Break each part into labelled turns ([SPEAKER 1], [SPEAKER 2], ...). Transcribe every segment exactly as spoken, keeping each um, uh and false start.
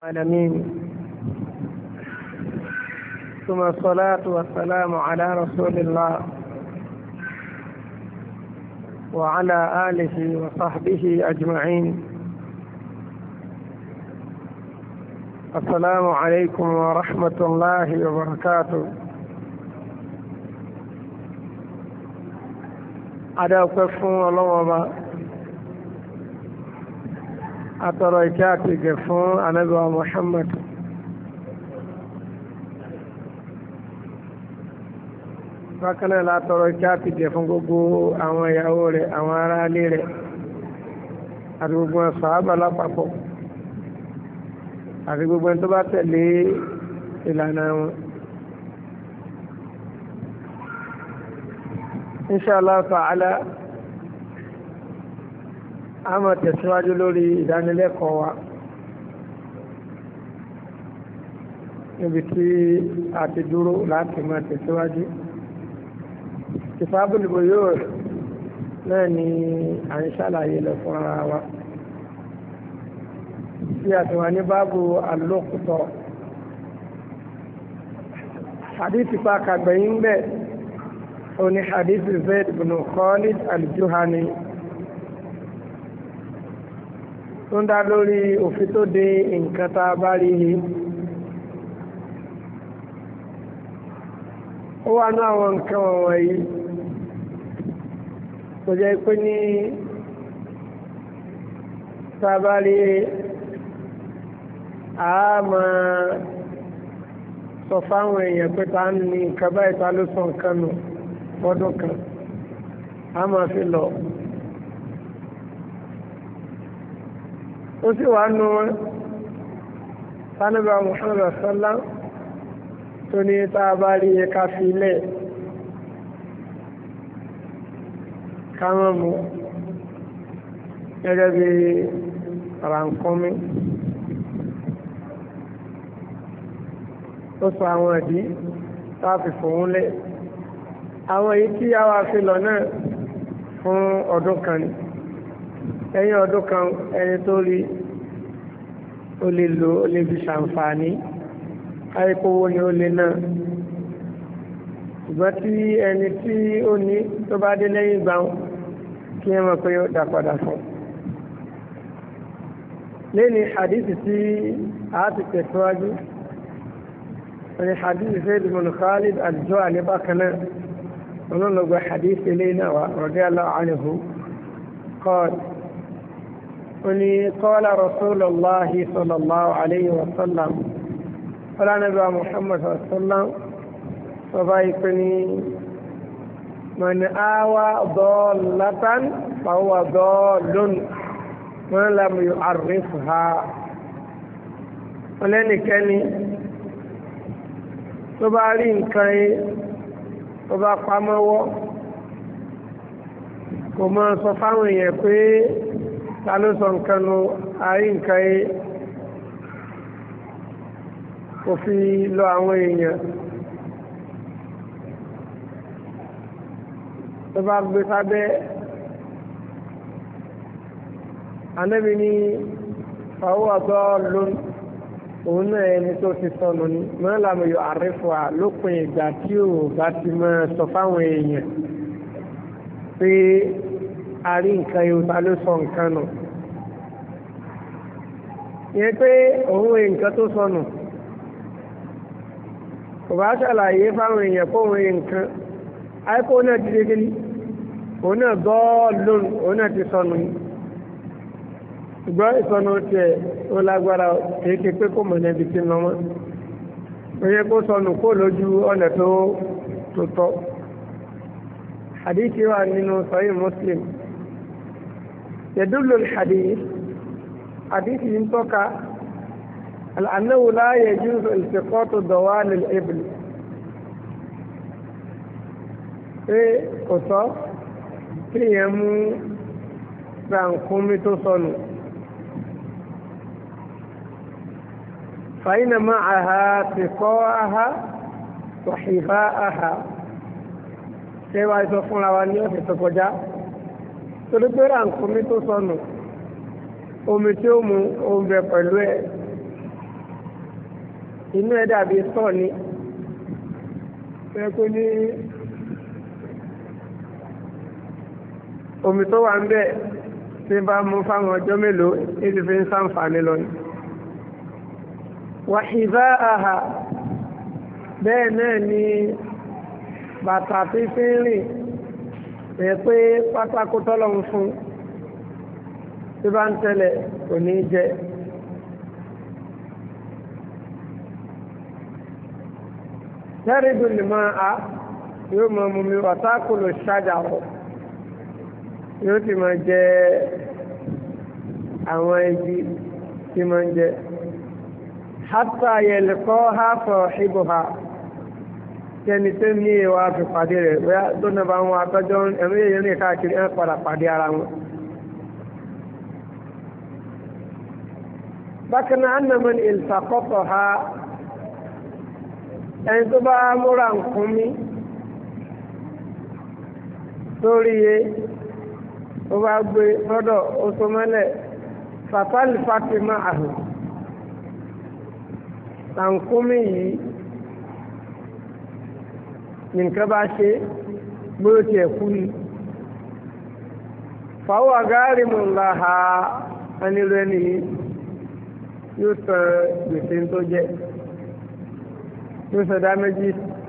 [SPEAKER 1] العالمين ثم الصلاة والسلام على رسول الله وعلى آله وصحبه أجمعين. السلام عليكم ورحمة الله وبركاته. أدعوكم الله وبركاته. Atọrọ ìkẹ́ àti ìgẹ̀ fún Ànábì wa Muhammad. Bákan náà látọrọ ìkẹ́ àti ìgẹ̀ fún gbogbo àwọn ìyàwó rẹ̀, àwọn ará ilé rẹ̀, àti gbogbo sàhábà lápapọ̀, àti gbogbo ẹni tó bá tẹ̀lé ìlànà wọn. Insha Allah ta'ala a máa tẹ̀síwájú lórí ìdánilẹ́kọ̀ọ́ wa níbi tí a ti dúró láti máa tẹ̀síwájú. Kitabul Buyur náà ni à ń ṣàlàyé lọ fún ara wa tí a ti wà ní báàbù al-luqta. Hadith pa kàgbẹ̀yìn bẹ́ẹ̀ ó ní hadith Zayd ibn Khalid al-Juhani tó ń dá lórí òfin tó de nǹkan tá a bá rí ni. Ó wà ní àwọn nǹkan wọ̀nyí tó jẹ́ pé ní tá a bá rí a máa sọ fáwọn èèyàn pé ta ní nǹkan báyìí ta ló sọ nǹkan nù fọ́dún kan a máa fi lọ. Ó sì wà nù wọn sánúbà Muhammad sallam tó ní tá a bá rí ẹka fi ilẹ̀ káwọn mú gẹ́gẹ́ bí rànkọ́mí. Ó sọ àwọn ìdí táàfi fòun lẹ̀. Àwọn èyí tí a wá fi lọ náà fún ọdún kan ni. Ẹ̀yìn ọdún kan ẹni tó rí ó lè lò ó lè fi ṣàǹfààní káyíkówó ni ó lè náà. Ṣùgbọ́n tí ẹni tí ó ní tó bá dé lẹ́yìn ìgbà kí ẹ mọ̀ pé ó dá padà fún. Lẹ́ni hadithi tí a ti tẹ̀síwájú ẹni hadithi Zayd ibn Khalid al-Juhani bákan náà olóògbé hadithi lẹ́yìn náà wà radiyallahu anhu qala وني قال رسول الله صلى الله عليه وسلم قال نبي محمد صلى الله عليه وسلم فبايكني من آوى ضالة فهو ضال من لم يعرفها ولنكني تبالين كي تبا قاموا كما صفاوي يقول ta ló sọ nǹkan nu àrí nǹkan yé kò fi lọ àwọn èèyàn tó bá gbé sábẹ́ Ànábì ní fàwọ́ ọ̀dọ́ lónìí òun náà ẹni tó ti sọnù ní mọ́lámù yóò àrífọ́ à lópin ìgbà tí ò bá ti máa sọ fáwọn èèyàn pé àrí nǹkan yóò ta ló sọ nǹkan nù. Ìyẹn pé òun èè nǹkan tó sọnù kò bá ṣàlàyé fáwọn èèyàn kó òun èè nǹkan àìkó náà ti dé gíní òun náà gọ́ọ̀ lónìí òun náà ti sọnù ní. Ṣùgbọ́n ìsọnù tiẹ̀ ó lágbára kéèké pé kò mọ̀ níbi tí lọ mọ́. Ó yẹ kó sọnù kó lójú ọ̀nà tó tọ́. Hadithi wà nínú Sahih Muslim. يدل الحديث حديث ينطق أنه لا يجوز التقاط ضوال الإبل. إيه قصة كيمو رانكومي تصنو فإن معها سقاءها وحفاءها. كيف يصفون لوانيو في تقوجا torí pé ràǹkómi tó sọnù omi tí ó mu oúnjẹ pẹ̀lú ẹ̀ inú ẹ̀ dàbí sọ ni ẹkú ní omi tó wà ń bẹ̀ tí bá mú fáwọn ọjọ́ mélòó èdè fi ń ṣàǹfààní lọ ní wàhíbá àhà bẹ́ẹ̀ náà ni bàtà tí fi ń rìn ẹ̀ pé pátákó tọ́lọ́run fún tí bá ń tẹ́lẹ̀ kò ní jẹ tẹ́rìdù lè máa a yóò mọ mú mi wàtákùlù ṣájà ọ̀ yóò ti máa jẹ àwọn igi tí máa ń jẹ hátà yẹlẹ̀kọ́ ha fọ̀ ìbò ha kẹni tó ní ìwà fi pàdé rẹ̀ wíyá tó náà bá wọn àtọ́jọ́ ẹ̀mí èèyàn ní káàkiri ẹ̀ padà pàdé ara wọn. bákan náà anamọ́ ní ìlsàkọ́tọ̀ ha ẹni tó bá múra nǹkan mi lórí yé ó bá gbé lọ́dọ̀ oṣù mọ́lẹ̀ fatali fatima ahùn tàǹkúmí yìí nǹkan bá ṣe gbóò tí ẹ̀kú ni fàwọ́ àgáàrí mọ̀ ńlá ha ẹnilú ẹni yóò tàn gbèsè tó jẹ́ yóò sọ̀dá méjì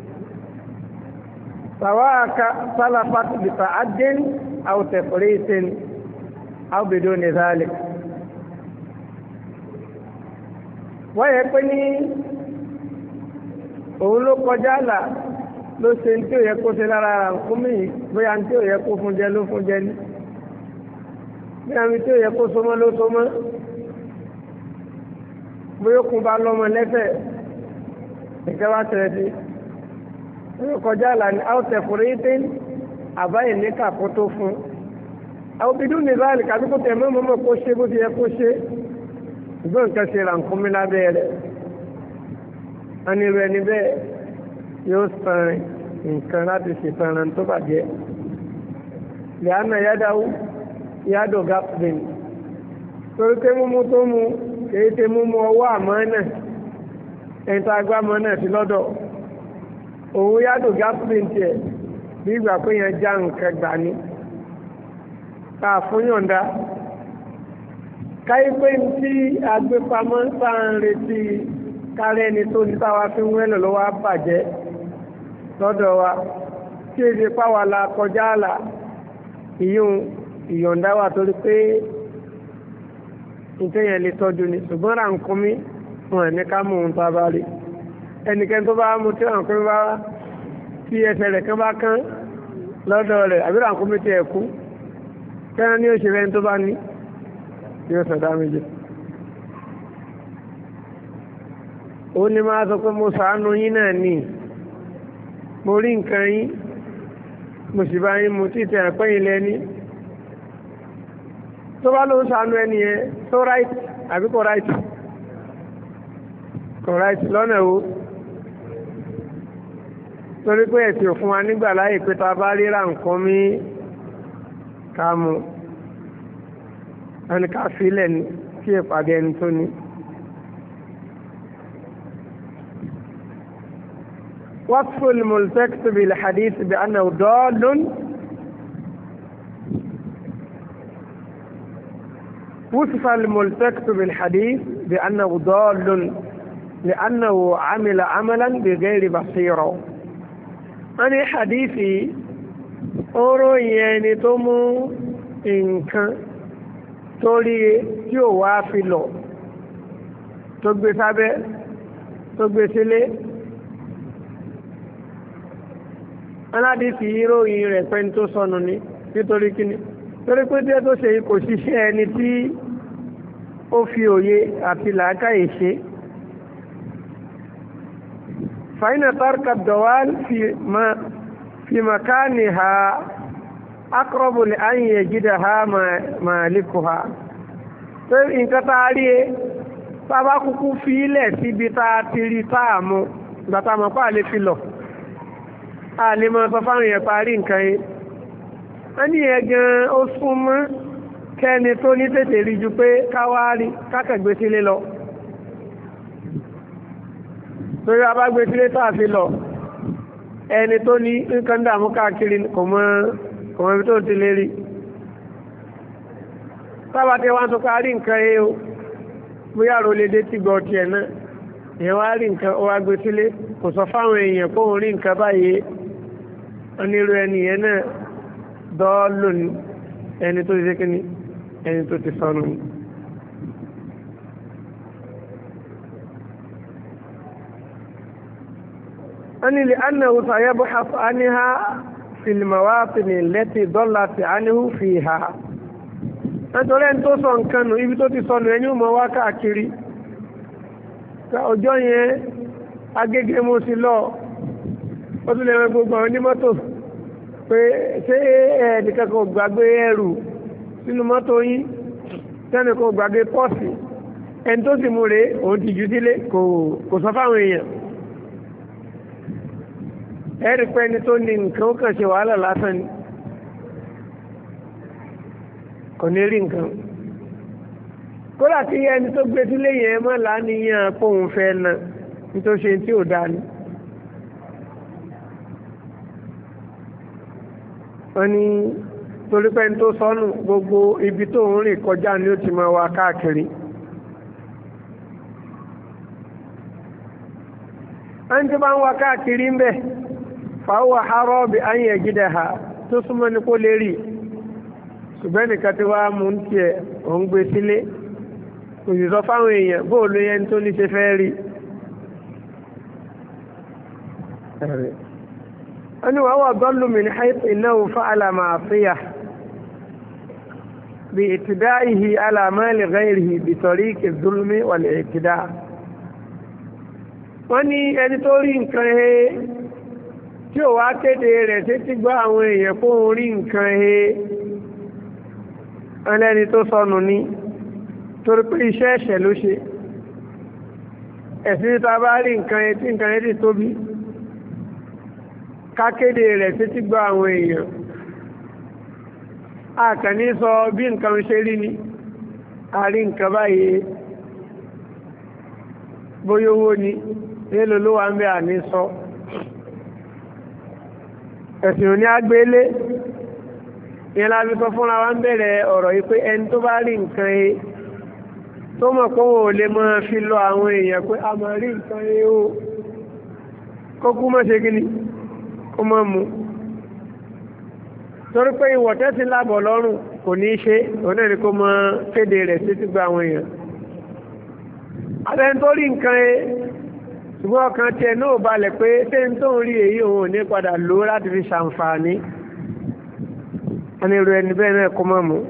[SPEAKER 1] fàwọ́ àká sálàfà bìtà àdín àwòtẹ̀fọ̀rẹ́ ìsẹ́ni àwòbèdó ní zálẹ̀ wọ́n yẹ pé ní òun ló kọjá là ló ṣe tí ò yẹ kó ṣe lára ara fún mi bóyá tí ò yẹ kó fún jẹ ló fún jẹ ní bóyá tí ò yẹ kó sọmọ ló sọmọ bóyá kún bá lọ́mọ lẹ́fẹ̀ẹ́ ìkẹ́ wá tẹ̀lé sí ó kọjá là ní áwùtẹ̀ fúrẹ́tẹ́ àbáyé ní kàkó tó fún àwọn bidú ní báyìí kàbí kó tẹ̀ mọ́ mọ́ kó ṣe bó ti yẹ kó ṣe ìgbọ́n nǹkan ṣe là ń kún mi lábẹ́ rẹ̀ wọ́n ní rẹ̀ níbẹ̀ yóò san nǹkan láti ṣètàràn tó bàjẹ́ lẹ́ánà yádáwó yádò gápìn torí pé múmú tó mú kìí ṣe múmú ọwọ́ àmọ́ náà ẹ̀ńtà agbámọ́ náà sí lọ́dọ̀ òun yádò gápìn tiẹ̀ bí ìgbà pé yẹn já nǹkan gbà ní ká fún yọ̀ǹda káyí pé tí agbépamọ́ sáà ń retí kárẹ́ ẹni tó ní táwa fi ń wẹ́lẹ̀ lọ́wọ́ bàjẹ́ lọ́dọ̀ wa tí èdè páwà la kọjá àlà ìyún ìyọ̀ǹda wà torí pé ìtẹ́yẹn lè tọ́jú ni ṣùgbọ́n ra nǹkan mi wọn ní ká mú un tá a bá rí ẹnikẹ́ni tó bá mú tí ra nǹkan mi bá tí ẹsẹ̀ rẹ̀ kan bá kán lọ́dọ̀ rẹ̀ àbí ra nǹkan mi ti ẹ̀ kú kẹ́rin ní òṣèré ẹni tó bá ní yóò sọ̀dá méjì. ó ní máa sọ pé mo ṣàánú yín náà ní mo rí nǹkan yín mo sì bá yín mo tí tẹ̀ ẹ̀pẹ́ yín lẹ́ni tó bá ló ń ṣàánú ẹni yẹn tó ráìtì àbí kò ráìtì kò ráìtì lọ́nà wo torí pé ẹ̀sìn òfin wa nígbà láyè pé ta bá ríra nǹkan mi ká mu ẹni ká filẹ̀ ní kí ìpàdé ẹni tó ní. وصف الملتقط بالحديث بأنه ضال وصف الملتقط بالحديث بأنه ضال لأنه عمل عملا بغير بصيرة أنا حديثي أورو يعني تومو إنك تولي يو وافلو تقبي سابي تقبي سلي aládìsí ìròyìn rẹ̀ pẹ́ni tó sọnù ní nítorí kíni torí pé díẹ̀ tó ṣe kò ṣiṣẹ́ ẹni tí ó fi òye àti làákàyè ṣe fàínà tárkà dọ̀wál fi makáni ha akọrọ̀bù ní àyè jídà ha màálìkù ha tó nǹkan tá a rí e sábà kúkú fi ilẹ̀ síbi tá a ti rí táàmù gbàtàmọ̀ pàà lè fi lọ a lè máa sọ fáwọn èèyàn parí nǹkan yìí a ní ẹ̀gàn ó súnmọ́ kẹ́ni tó ní tètè rí ju pé káwárí kákẹ̀gbé sílé lọ torí abágbé sílé tàà fi lọ ẹni tó ní nǹkan dàmú káàkiri kò mọ̀ kò mọ̀ ibi tó ti lè rí sábà tí wọ́n tó ká rí nǹkan ẹ o bóyá rò lè dé tí gbọ́ tiẹ̀ náà èèyàn wá rí nǹkan ó wá gbé sílé kò sọ fáwọn èèyàn kó ń rí nǹkan báyìí onírú ẹni yẹn náà dọ́ọ́lù ní ẹni tó ti ṣe kíní ẹni tó ti sọnù ní. wọ́n ní lè annahu sayabhath anha fil mawatin allati dallat anhu fiha nítorí ẹni tó sọ nǹkan nù ibi tó ti sọnù ẹni ó mọ wá káàkiri ọjọ́ yẹn agége mo sí lọ ó tún lè rẹ gbogbo àwọn onímọ́tò pé ṣé ẹnìkan kò gbàgbé ẹrù sínú mọ́tò yín tẹ́nì kò gbàgbé pọ́ọ̀sì ẹni tó sì mú rèé òun ti jù sílé kò sọ fáwọn èèyàn ẹ̀rí pé ẹni tó ní nǹkan ó kàn ṣe wàhálà lásán ni kò ní rí nǹkan kódà tí ẹni tó gbé sílé yẹn mọ́ láníyàn pòun fẹ́ náà nítorí ṣe tí ò dáa ni. wọ́n ní torí pé ní tó sọnù gbogbo ibi tó ń rìn kọjá ni ó ti máa wá káàkiri. ẹni tó bá ń wá káàkiri ń bẹ̀ fàáwà harọ́ bí a ń yẹ gídẹ̀ ha tó súnmọ́ ní kó lè rí ṣùgbọ́n nìkan tí wàá mú tiẹ̀ ò ń gbé sílé òṣìṣọ́ fáwọn èèyàn bóòlù yẹn tó ní ṣe fẹ́ rí. wọ́n ní wàá wà dọ́lù min haythu innahu fa'ala ma'siyah bi i'tida'ihi ala mali ghayrihi bi tariqi adh-dhulmi wal-i'tida'. wọ́n ní ẹni tó rí nǹkan he tí ò wá kéde rẹ̀ títí gbọ́ àwọn èèyàn kó ń rí nǹkan he ẹlẹ́ni tó sọnù ní torí pé iṣẹ́ ẹ̀ṣẹ̀ ló ṣe ẹ̀sìn tá bá rí nǹkan he tí nǹkan he ti tóbi ká kéde rẹ̀ títí gbọ́ àwọn èèyàn àkànní sọ bí nǹkan ṣe rí ni a rí nǹkan báyìí bóyá owó ni èèlò ló wà ń bẹ àní sọ ẹ̀sìn òní agbélé ìyẹn la fi sọ fúnra wa ń bẹ̀rẹ̀ ọ̀rọ̀ yìí pé ẹni tó bá rí nǹkan he tó mọ̀ pé wọn ò lè máa fi lọ àwọn èèyàn pé a máa rí nǹkan he ó kókú mọ́ ṣe kíni kó mọ́ mu torí pé ìwọ̀ tẹ́sí lábọ̀ lọ́rùn kò ní í ṣe òun náà ni kó mọ́ kéde rẹ̀ sí ti gba àwọn èèyàn àtẹni tó rí nǹkan he ṣùgbọ́n ọkàn tiẹ̀ náà balẹ̀ pé tẹ́ni tó ń rí èyí òun ò ní padà lò láti fi ṣàǹfààní wọ́n ní irú ẹni bẹ́ẹ̀ náà kó mọ́ mu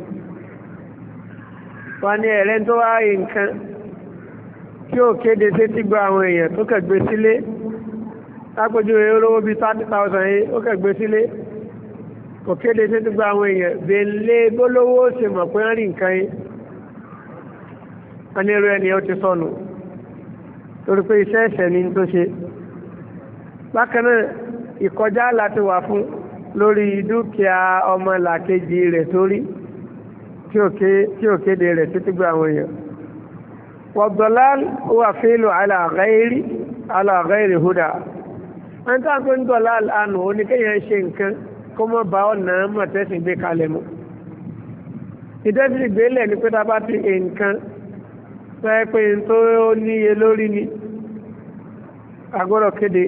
[SPEAKER 1] wọ́n ní ẹ̀rẹ́ tó wá rí nǹkan tí ó kéde sétí gba àwọn èèyàn tó kẹ̀gbé sílé lápójú rẹ̀ olówó bíi thirty thousand yìí ó kẹ̀gbé sílé kò kéde sétí gba àwọn èèyàn bèèlé bólówó ṣe mọ̀ pé wọ́n rí nǹkan yìí wọ́n ní irú ẹni ó ti sọnù torí pé iṣẹ́ ẹ̀ṣẹ̀ ni tó ṣe bákan náà ìkọjá láti wà fún lórí dúkìá ọmọ làkejì rẹ̀ sórí tí ò kéde rẹ̀ títí gba àwọn èèyàn wọ̀dọ̀lá wà fílò ala ghairi huda wọ́n tàà tó ń dọ̀lá àánú oníkẹ́yàn ṣe nǹkan kó mọ́ bá ọ̀nà mọ̀tẹ́sìn gbé kalẹ̀ mọ́ ìdẹ́sì ìgbélẹ̀ ní pé tá bá ti nǹkan pẹ́ pé tó níye lórí ni agbọ́dọ̀ kéde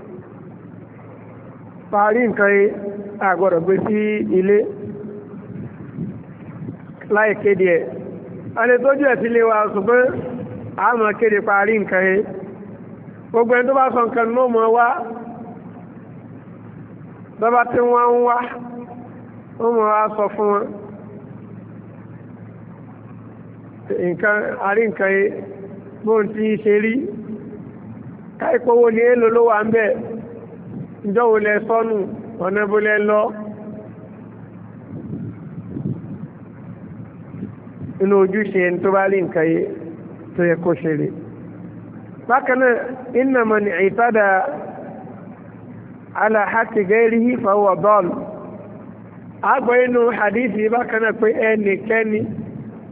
[SPEAKER 1] parí nǹkan yìí agbọ́dọ̀ gbé sí ilé láì kéde ẹ̀ a lè tójú ẹ̀ sílé wa ṣùgbọ́n a máa kéde parí nǹkan yìí gbogbo ẹni tó bá sọ nǹkan náà mọ́ wá bọ́bá tí wọ́n ń wá wọ́n mọ̀ wá sọ fún wọn nǹkan àrí nǹkan yìí bóun ti ṣe rí káìpọ̀wó ní èlò ló wà ń bẹ̀ ìjọ́wò lẹ sọ́nù ọ̀nà bó lẹ lọ inú ojúṣe ẹni tó bá rí nǹkan yìí tó yẹ kó ṣe rí bákan náà innama ni ìtàdà ala haqqi ghairihi fa huwa dal àgbọ̀ inú hadithi bákan náà pé ẹnikẹ́ni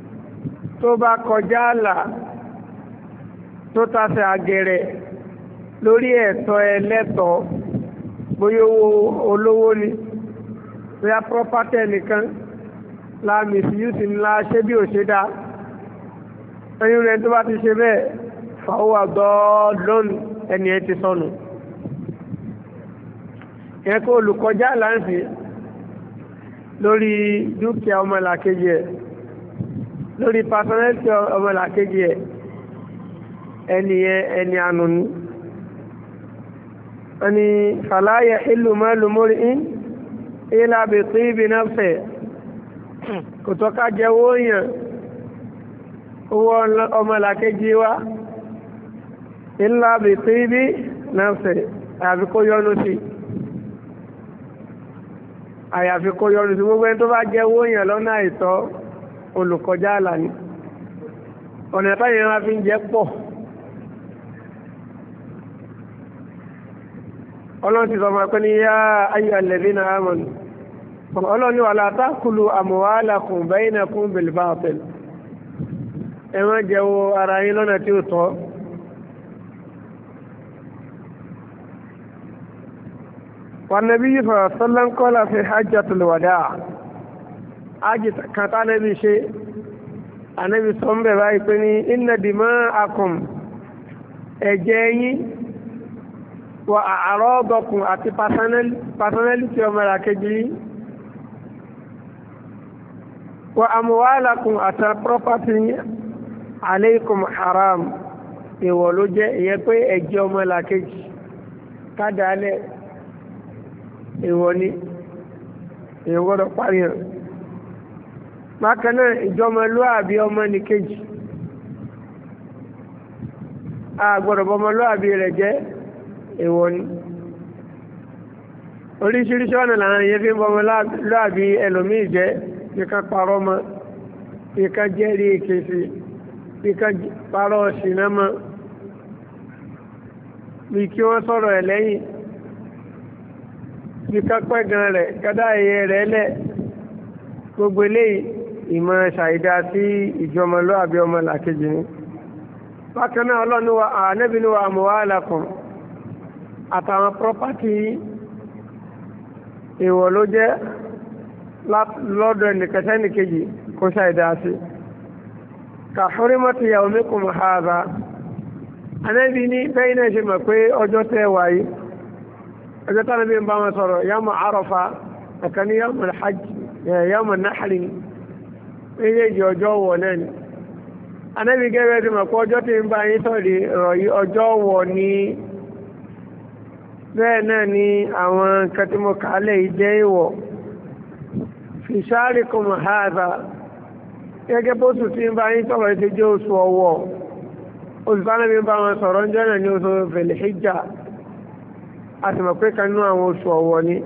[SPEAKER 1] tó bá kọjá àlà tó tàṣẹ àgẹ̀rẹ̀ lórí ẹ̀tọ́ ẹlẹ́tọ̀ọ́ bóyá olówó ni bóyá property nìkan la misuse ńlá ṣé bí ò ṣe dá ẹni rẹ̀ tó bá ti ṣe bẹ́ẹ̀ fàwọ́ àgọ́ọ̀dọ́nù ẹni ẹ ti sọnù yẹn kó olùkọjá láǹfì lórí dúkìá ọmọlàkejì ẹ̀ lórí personality ọmọlàkejì ẹ̀ ẹni ẹ ẹni ànú ni ẹni fàlàyé ìlú mẹ́lú mórí in ilá bí tí ibi náà fẹ̀ kò tọ́ka jẹ́ owó yàn owó ọmọlàkejì wa ilá bí tí ibi náà fẹ̀ àbí kó yọnu sí àyàfi kó yọrù sí gbogbo ẹni tó bá jẹ́ owó yẹn lọ́nà àìtọ́ olùkọjá àlà ní ọ̀nà ìpáyẹ̀ wọn fi ń jẹ́ pọ̀ ọlọ́run ti sọ ma pé ní yá ayé alẹ́bí na amọ̀nù ọlọ́run ni wala ta'kulu amwalakum bainakum bil batil ẹ má jẹ owó ara yín lọ́nà tí ó tọ́ والنبي صلى الله عليه وسلم قال في حجة الوداع حجة كتا نبي شيء النبي صلى الله عليه وسلم إن دماءكم ẹ̀jẹ̀ wa a'radakum àti personality ọmọ ìràkejì wa amwalakum àti property alaykum haram ìwọ̀ ló jẹ́ ìyẹn pé ẹ̀jẹ̀ ọmọ ìràkejì kádàálẹ̀ ìwọ ni èèyàn gbọ́dọ̀ parí hàn bákan náà ìjọmọlúàbí ọmọ ní kejì a gbọ́dọ̀ bọmọlúàbí rẹ̀ jẹ́ ìwọ ni oríṣiríṣi ọ̀nà làwọn èèyàn fi ń bọmọlúàbí ẹlòmíì jẹ́ ìkan parọ́ mọ́ ìkan jẹ́rìí èké sí ìkan parọ́ ṣìnà mọ́ bí kí wọ́n sọ̀rọ̀ ẹ̀ lẹ́yìn bí kápẹ́ gan rẹ̀ kádá ẹyẹ rẹ̀ lẹ̀ gbogbo eléyìí ìmọ̀ ṣàìdá sí ìjọmọlúàbí ọmọ làkejì ni bákan náà ọlọ́ni wa ànábì ní wa amwalakum àtàwọn pọ́pátì ìwọ̀ ló jẹ́ lọ́dọ̀ ẹnìkẹsẹ́ nìkejì kó ṣàìdá sí ka hurmati yawmikum hadha ànábì ní bẹ́ẹ̀ náà ṣe mọ̀ pé ọjọ́ tẹ́ wáyé ọjọ́ tánà bí n bá wọn sọ̀rọ̀ yawma Arafa àkàní yawma al-hajj yawma an-nahri méjèèjì ọjọ́ wọ̀ náà ni anábì gẹ́gẹ́ tí mọ̀ pé ọjọ́ tí ń bá yín sọ̀rí rọ̀yí ọjọ́ wọ̀ ní bẹ́ẹ̀ náà ni àwọn nǹkan tí mo kà á lẹ̀ jẹ́ ìwọ̀ fi sharikum hadha gẹ́gẹ́ bó sùn tí ń bá yín sọ̀rọ̀ ti jẹ́ oṣù ọwọ́ oṣù tánà bí n bá wọn sọ̀rọ̀ ń jẹ́ náà ní oṣù Dhul-Hijjah a sì mọ̀ pé kanú àwọn oṣù ọ̀wọ̀ ni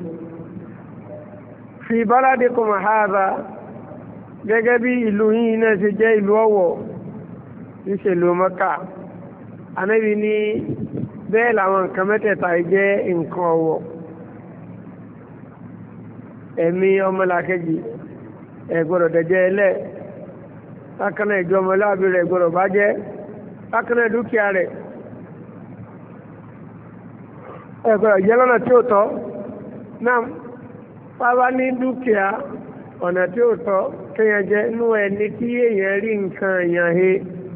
[SPEAKER 1] fi baladikum hadha gẹ́gẹ́ bí ìlú yìí náà ṣe jẹ́ ìlú ọ̀wọ̀ ìṣèlú Mẹ́kà anábì ní bẹ́ẹ̀ làwọn nǹkan mẹ́tẹ̀ẹ̀ta jẹ́ nǹkan ọ̀wọ̀ ẹ̀mí ọmọlàkejì ẹ̀gbọ́dọ̀ dẹ̀jẹ́ ẹlẹ́ bákanáà ìjọ ọmọláàbí rẹ̀ gbọ́dọ̀ bá jẹ́ bákanáà dúkìá rẹ̀ ẹgbẹ̀rẹ̀ jẹ́ lọ́nà tí ó tọ́ náà pápá ní dúkìá ọ̀nà tí ó tọ́ kíyàn jẹ́ inú ẹni tí èèyàn rí nǹkan èèyàn he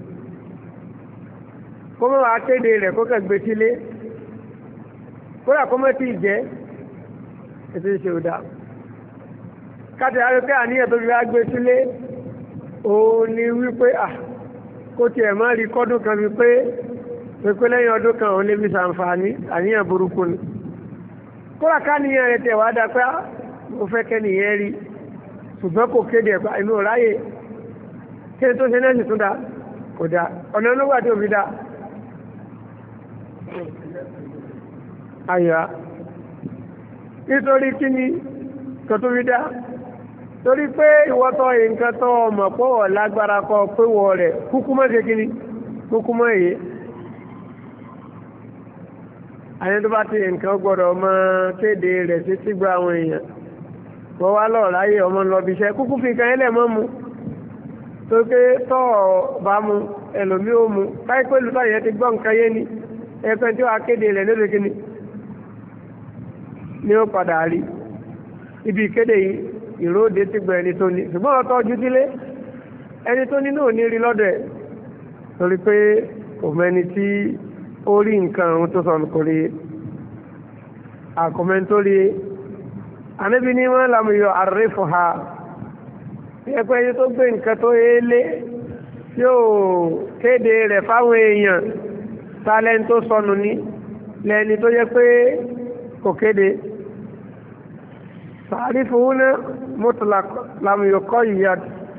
[SPEAKER 1] kó mọ́ wá kéde rẹ̀ kó kẹgbẹ́ sílé kódà kó mọ́ tí jẹ́ ètò ìṣe òdá káàtì àríkà àníyàn tó fi wá gbé sílé òun ni wípé à kó tiẹ̀ má rí kọ́dún kan fi pé pẹ̀pẹ́ lẹ́yìn ọdún kan òun lè fi ṣàǹfààní àníyàn burúkú ni kódà ká níyàn rẹ̀ tẹ̀ wá dá pé mo fẹ́ kẹ́ nìyẹn rí ṣùgbọ́n kò kéde ẹ̀pá inú ráyè kí ni tó ṣe náà sì tún dá kò dá ọ̀nà olóògbà tí ò fi dá ayọ̀ nítorí kí ni tó tó fi dá torí pé ìwọ́tọ̀ nǹkan tó ọmọ pọ̀wọ̀ lágbára kọ pé wọ rẹ̀ kúkú mọ́ ṣe kí ni kúkú mọ́ èyí àyẹ́ tó bá ti nǹkan gbọ́dọ̀ ọmọ kéde rẹ̀ sí sígbà àwọn èèyàn wọ́n wá lọ́ọ̀ ráyè ọmọ lọ́bi iṣẹ́ kúkú fi kan ẹlẹ́ mọ́ mu tó ké tọ́ bá mu ẹlòmí ó mu káyí pé lùtọ́ yẹn ti gbọ́ nǹkan yé ni ẹ̀pẹ́ tí wàá kéde rẹ̀ lórí kíni ni ó padà rí ibi ìkéde ìróde ti gbọ́ ẹni tó ní ṣùgbọ́n ọ̀tọ́ ojú dílé ẹni tó ní náà ní rí lọ́dọ̀ ẹ̀ torí pé òmẹni tí ó rí nǹkan ohun tó sọnù kò rí àkọ́mẹ́ntórí anábì ní wọ́n lámù yọ àrífò ha ẹ̀pẹ́ ẹni tó gbé nǹkan tó yélé yóò kéde rẹ̀ fáwọn èèyàn tálẹ́ni tó sọnù ní lẹ́ni tó yẹ pé kò kéde tàrífù húnná mutlaq lam yuqayyad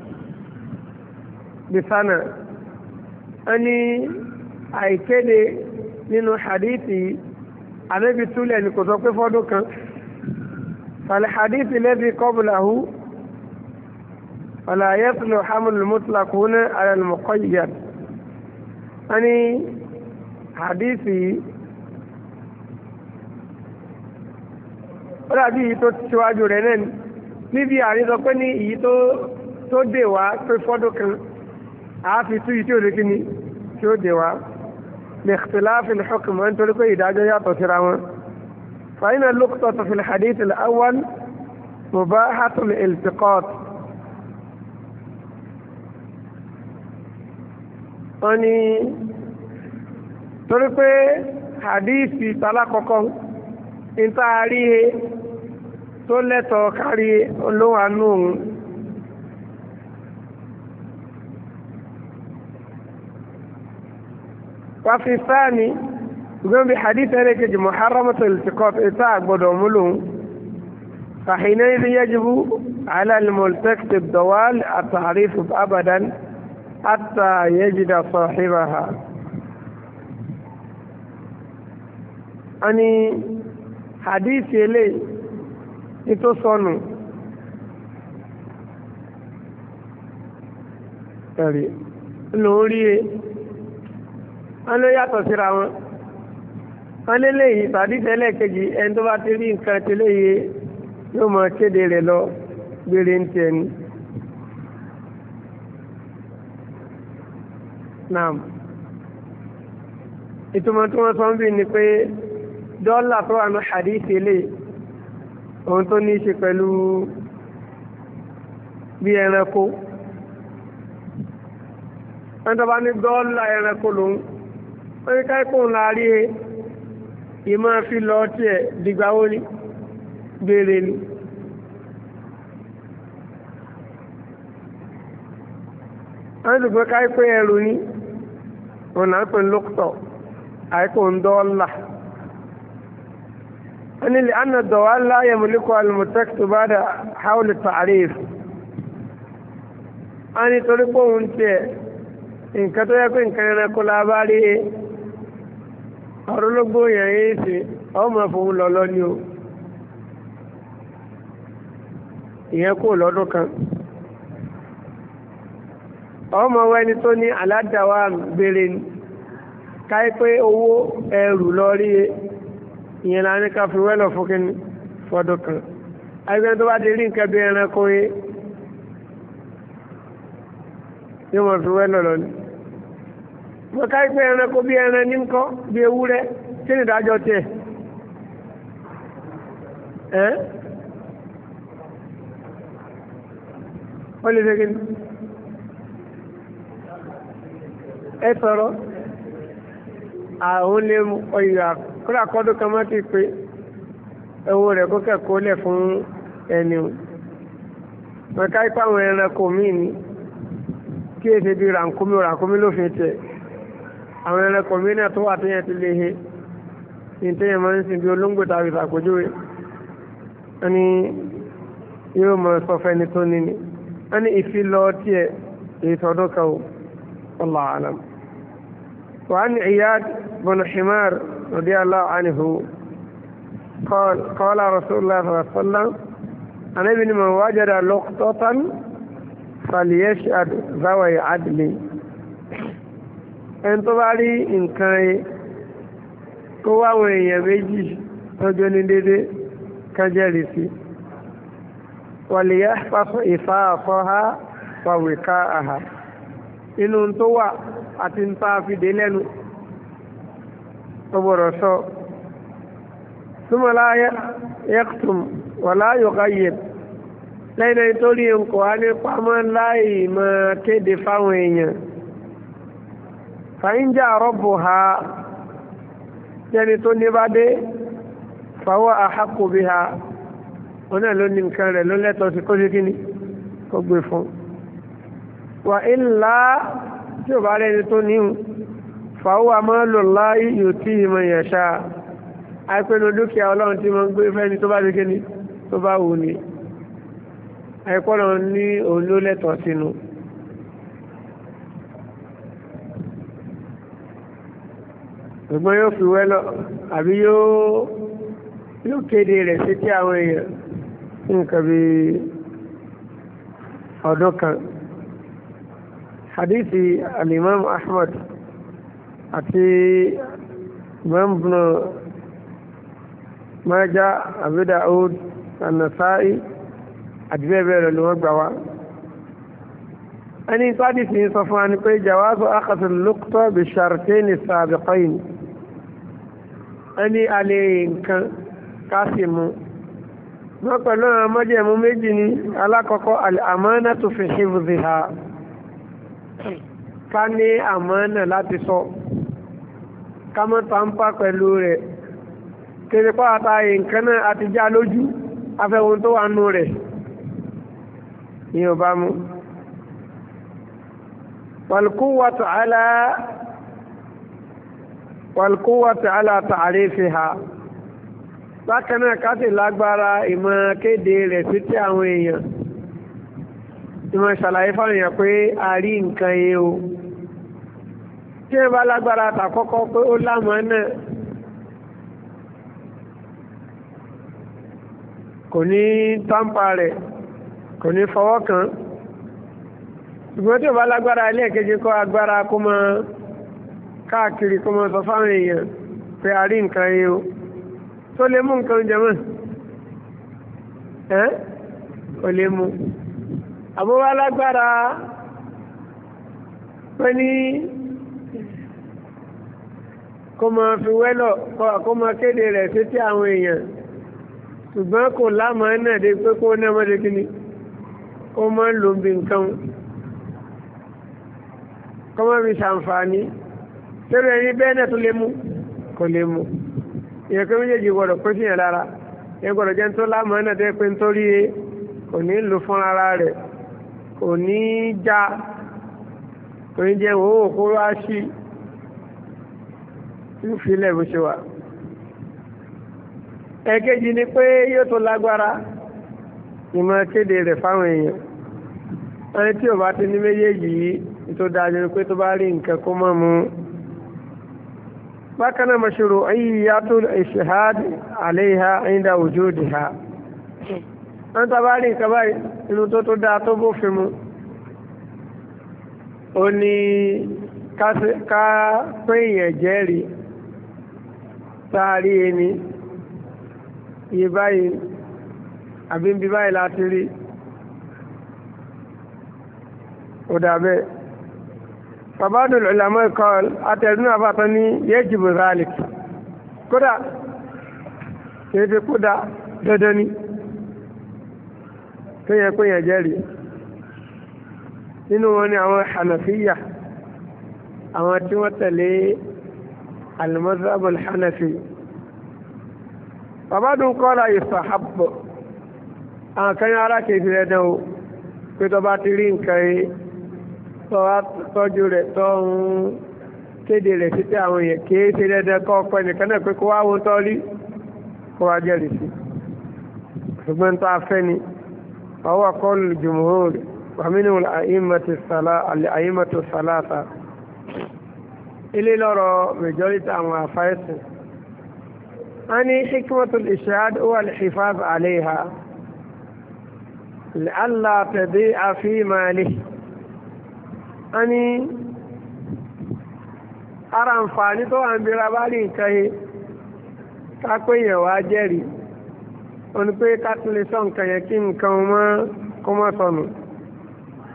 [SPEAKER 1] bisana ẹni àìkéde nínú hadithi anábi túlẹ̀ ní kò sọ pé fọ́dún kan fàlẹ̀ hadithi lẹ́bí qablahu wala yaslu hamlul mutlaq húnná ala al-muqayyad ẹni hadithi ó dàbí èyí tó tíwájú rẹ̀ náà níbi àrísọ pé ní èyí tó dè wá pé fọ́dún kan àáfi tú yìí tí ó lè kíni tí ó dè wá ní ikhtilaf al-hukm nítorí pé ìdájọ́ yàtọ̀ síra wọn fa inna al-luqtata fi al-hadith al-awwal mubahatu al-iltiqat wọ́n ní torí pé hadithi tálákọ̀ọ́kọ́ ìtaàrí tó lẹ́tọ̀ kárí olówó àánú òun wáfi sáàni gbọ́n bí hadith ẹ̀rẹ́ kejì muharramatu iltiqat ìta àgbọ̀dọ̀ múlùú فحينئذ يجب على الملتقط الضوال التعريف أبدا حتى يجد صاحبها أني hadith ele ito sọnù ẹ̀rí lórí ẹ wọ́n ló yàtọ̀ síra wọn wọ́n lé lè yìí hadith ẹlẹ́ẹ̀kejì ẹni tó bá ti rí nǹkan tí lè yẹ yóò mọ̀ kéde rẹ̀ lọ gbére ń tẹ̀ ní naam ìtumọ̀ tí wọ́n sọ ń bí ni pé dọ́là tó wà ní hadith ilé ohun tó ní ṣe pẹ̀lú bí ẹranko wọ́n tó bá ní dọ́là ẹranko lòun wọ́n ní káíkùn láàrí ìmọ̀ fi lọ tí ẹ̀ dìgbàwó ní gbére ni wọ́n tó gbé káíkùn ẹrù ní ọ̀nà pẹ̀ lókùtọ̀ àíkùn dọ́là أن لأن الضوال لا يملكها المتكت بعد حول التعريف أني تريكو أنت إن كتو يكو إن كان يكو لاباري أرولوغو يأيسي أو مفهوم لولونيو يكو لولوكا أو ما وين توني على الدوام بيرين كايكو أوو إيرو لوري ìyẹn la ní ká fi wẹ́lọ̀ fún kí ní fọ́dún kan ẹgbẹ́ tó bá ti rí nǹkan bí ẹranko yé yóò mọ̀ fi wẹ́lọ̀ lọ ní mọ̀ ká pé ẹranko bí ẹran ní ńkọ́ bí ewúrẹ́ kí ni ìdájọ́ tiẹ̀ ẹ́ ó lè ṣe kí ni ẹ sọ̀rọ̀ àwọn lè ọ̀yà kúrò àkọ́dún kan mọ́ ti pé owó rẹ̀ kó kẹ́kọ̀ọ́ lẹ̀ fún ẹni mọ̀ká ipá àwọn ẹranko míì ní kí èsì bí ràǹkómi ràǹkómi ló fi tẹ̀ àwọn ẹranko míì náà tó wà tó yẹn ti lè he ní tẹ́yẹ̀ máa ń sin bí olóńgbò tàbí ìsàkójúwe ẹni yóò mọ̀ sọfẹ́ni tó ní ni ẹni ìfilọ́ tiẹ̀ èyí tọdún kan ó Allahu a'lam. وعن عياد بن حمار رضي الله عنه قال قال رسول الله صلى الله عليه وسلم أنا ابن من وجد لقطة فليشهد ذوي عدل ẹni tó bá rí nǹkan ẹ kó wá àwọn èèyàn méjì tọ́jọ́ ní dédé kájẹ́rì sí wàlìyá fásọ ìfà àfọ́há wàwìká àhà inú tó wà àti ń ta fìdé lẹ́nu gbọ́dọ̀ sọ súnmọ́lá yẹ́kùtùm wala yughayyib lẹ́yìn náà nítorí nǹkan wá ní pamọ́ láì máa kéde fáwọn èèyàn fàyínjà rọ́bù ha jẹ́ni tó ní bá dé fàwọ́ ahaqqu biha wọn náà ló ní nǹkan rẹ̀ ló lẹ́tọ̀ọ́ sí kó sí kíní kó gbé fún wà illa tí ò bá rẹni tó níhun fàwọ́ amalullahi yutihi man yasha àìpẹ́nu dúkìá ọlọ́run tí wọ́n gbé fẹ́ni tó bá sí kíní tó bá wù ní àìpọ́nà ní òun ló lẹ́tọ̀ọ́ sínú ṣùgbọ́n yóò fi wẹ́lọ́ àbí yóò kéde rẹ̀ sí tí àwọn èèyàn nǹkan bí ọdún kan hadithi al-imam ahmad àti imam ibn majah abu daud an-nasa'i àti bẹ́ẹ̀ bẹ́ẹ̀ lọ ni wọ́n gbà wá ẹni tó hadithi sọ fún wa ni pé jawazu akhadh al-luqta bi shartayn sabiqayn ẹni alẹ́ nǹkan káàsì mú wọ́n pẹ̀lú àwọn mọ́jẹ̀mú méjì ní alákọ̀ọ́kọ́ al-amanatu fi hifdhiha ká ní àmánà láti sọ ká mọ́ tàǹpà pẹ̀lú rẹ̀ kéré pàtà nǹkan náà àti já lójú afẹ́wọn tó wà nù rẹ̀ ní ọba mú wal-quwwatu ala wal-quwwatu ala ta'rifiha bákan náà ká sì lágbára ìmọ̀ kéde rẹ̀ sí tí àwọn èèyàn ìmọ̀ ṣàlàyé fáwọn èèyàn pé a rí nǹkan yẹ o tí ẹ bá lágbára tàkọ́kọ́ pé ó lámọ̀ náà kò ní táǹpà rẹ̀ kò ní fọwọ́ kàn ṣùgbọ́n tí ó bá lágbára ilé ẹ̀kejì kọ́ agbára kó mọ káàkiri kó mọ sọ fáwọn èèyàn pé a rí nǹkan yẹ o tó lè mú nǹkan jẹmọ́ ẹ́ ò lè mú àbúwá lágbára pé ní kó mọ fi wẹ́lọ̀ kó mọ kéde rẹ̀ sí tí àwọn èèyàn ṣùgbọ́n kò lámọ̀ náà dé pé kó náà mọ́dé kí ni kó mọ́ lò bí nǹkan kó mọ́ fi ṣàǹfààní tẹ́lẹ̀ ẹni bẹ́ẹ̀ náà tó lè mú kò lè mú ìyẹn pé méjèèjì gbọdọ̀ pé sí yẹn lára ìyẹn gbọdọ̀ jẹ́ tó lámọ̀ náà tẹ́ pé nítorí kò ní lò fún ara rẹ̀ kò ní já kò ní jẹ́ òwò kó wá sí ìfilẹ̀ bó ṣe wà. ẹ̀kejì ni pé yóò tó lágbára ìmọ̀ kéde rẹ̀ fáwọn èèyàn ẹni tí ò bá ti ní méjèèjì yìí tó dájú ni pé tó bá rí nǹkan kó mọ́ mu. bákan náà mashru'iyyatul ishhad 'alayha 'inda wujudiha wọ́n tó bá rí nǹkan báyìí inú tó tó dáa tó bófin mu ó ní ká pé èèyàn jẹ́rìí sáàrí ẹni iye báyìí àbí ń bí báyìí láti rí ó dàbẹ́ babadul ulama qal àtẹ̀dún àfàtọ́ ní yajibu zalik kódà kéde kódà dandan ni kéyàn péyàn jẹ́rìí nínú wọn ni àwọn hanafiya àwọn tí wọ́n tẹ̀lé al-mazhab al-hanafi babadun qala yustahabbu àwọn kan yára kèfì rẹ̀ dánwò pé tó bá ti rí nǹkan yìí tọ́jú rẹ̀ tó ń kéde rẹ̀ sí pé àwọn èèyàn kìí ṣe dandan kọ́ ọpẹ́ nìkan náà pé kó wá wọn tọ́ rí kó wá jẹ́rìí sí ṣùgbọ́n tó a fẹ́ ni wàhùwà qawlul jumhur wa minhu al-a'immatu salasa ilé lọ́rọ̀ majority àwọn àfáìsìn a ní hikmatul ishhad huwa al-hifaz alayha li'alla tadi'a fi malihi a ní ara àǹfààní tó wà ń bí ra bá rí nǹkan yìí ká pé èèyàn wá jẹ́rìí ó ní pé ká tún lè sọ nǹkan yẹn kí nǹkan mọ́ kó mọ́ sọnù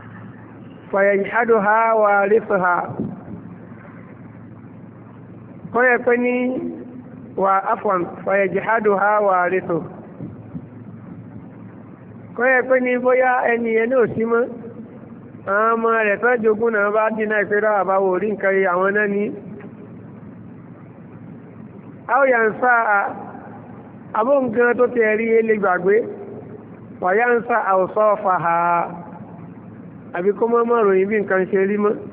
[SPEAKER 1] fa yashhaduha warithuha kọ́ yẹ pé ní wà afọ̀n fàyẹ̀jìhádù ha wà rètò kọ́ yẹ pé ní bóyá ẹni ẹni ò sí mọ́ àwọn ọmọ rẹ̀ tó jogún náà bá dínà ìpẹ́rọ àbáwò orí nǹkan rí àwọn náà ní áwòyà ń sá àbóǹgan tó tẹ̀ rí ilé gbàgbé wàyá ń sá àwòsọ́ fàhà àbí kó mọ́ mọ́ ròyìn bí nǹkan ṣe rí mọ́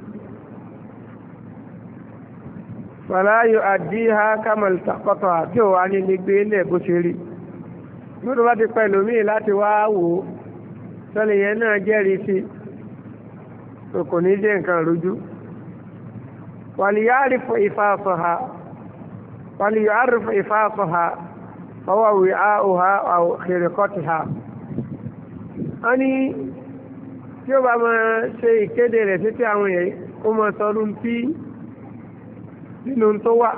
[SPEAKER 1] fàláyò àdíhá kàmàlìtàkọ́tọ̀ àti òwà ní ní gbé ilẹ̀ bó ṣe rí lóòrò bá ti pẹ̀lú míì láti wá wò ó sọ́lẹ̀ yẹn náà jẹ́rìí sí kò ní jẹ́ nǹkan rújú wàlìyàrífò ìfàṣọ̀ha wàlìyàrífò ìfàṣọ̀ha ọwọ́ wì á òhá àwòkèrèkọ́tì ha a ní tí ó bá máa ṣe ìkéde rẹ̀ sí tí àwọn èèyàn ó máa sọrún tí nínú tó wà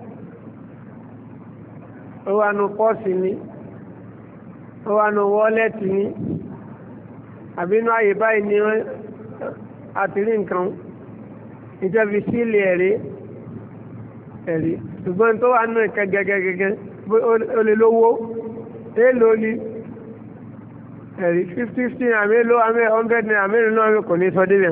[SPEAKER 1] ó wà nù pọ́ọ̀sì ní ó wà nù wọ́lẹ́tì ní àbínú àyè báyìí ní àtìrí nǹkan ìjọbi sílẹ̀ ẹ̀rí ẹ̀rí ṣùgbọ́n tó wà nù ìkẹ́ gẹ́gẹ́gẹ́gẹ́ ó lè lówó èèlò ní ẹ̀rí fifty fifty àmì èlò àmì hundred ní àmì ìrìnà àmì kò ní sọ débẹ̀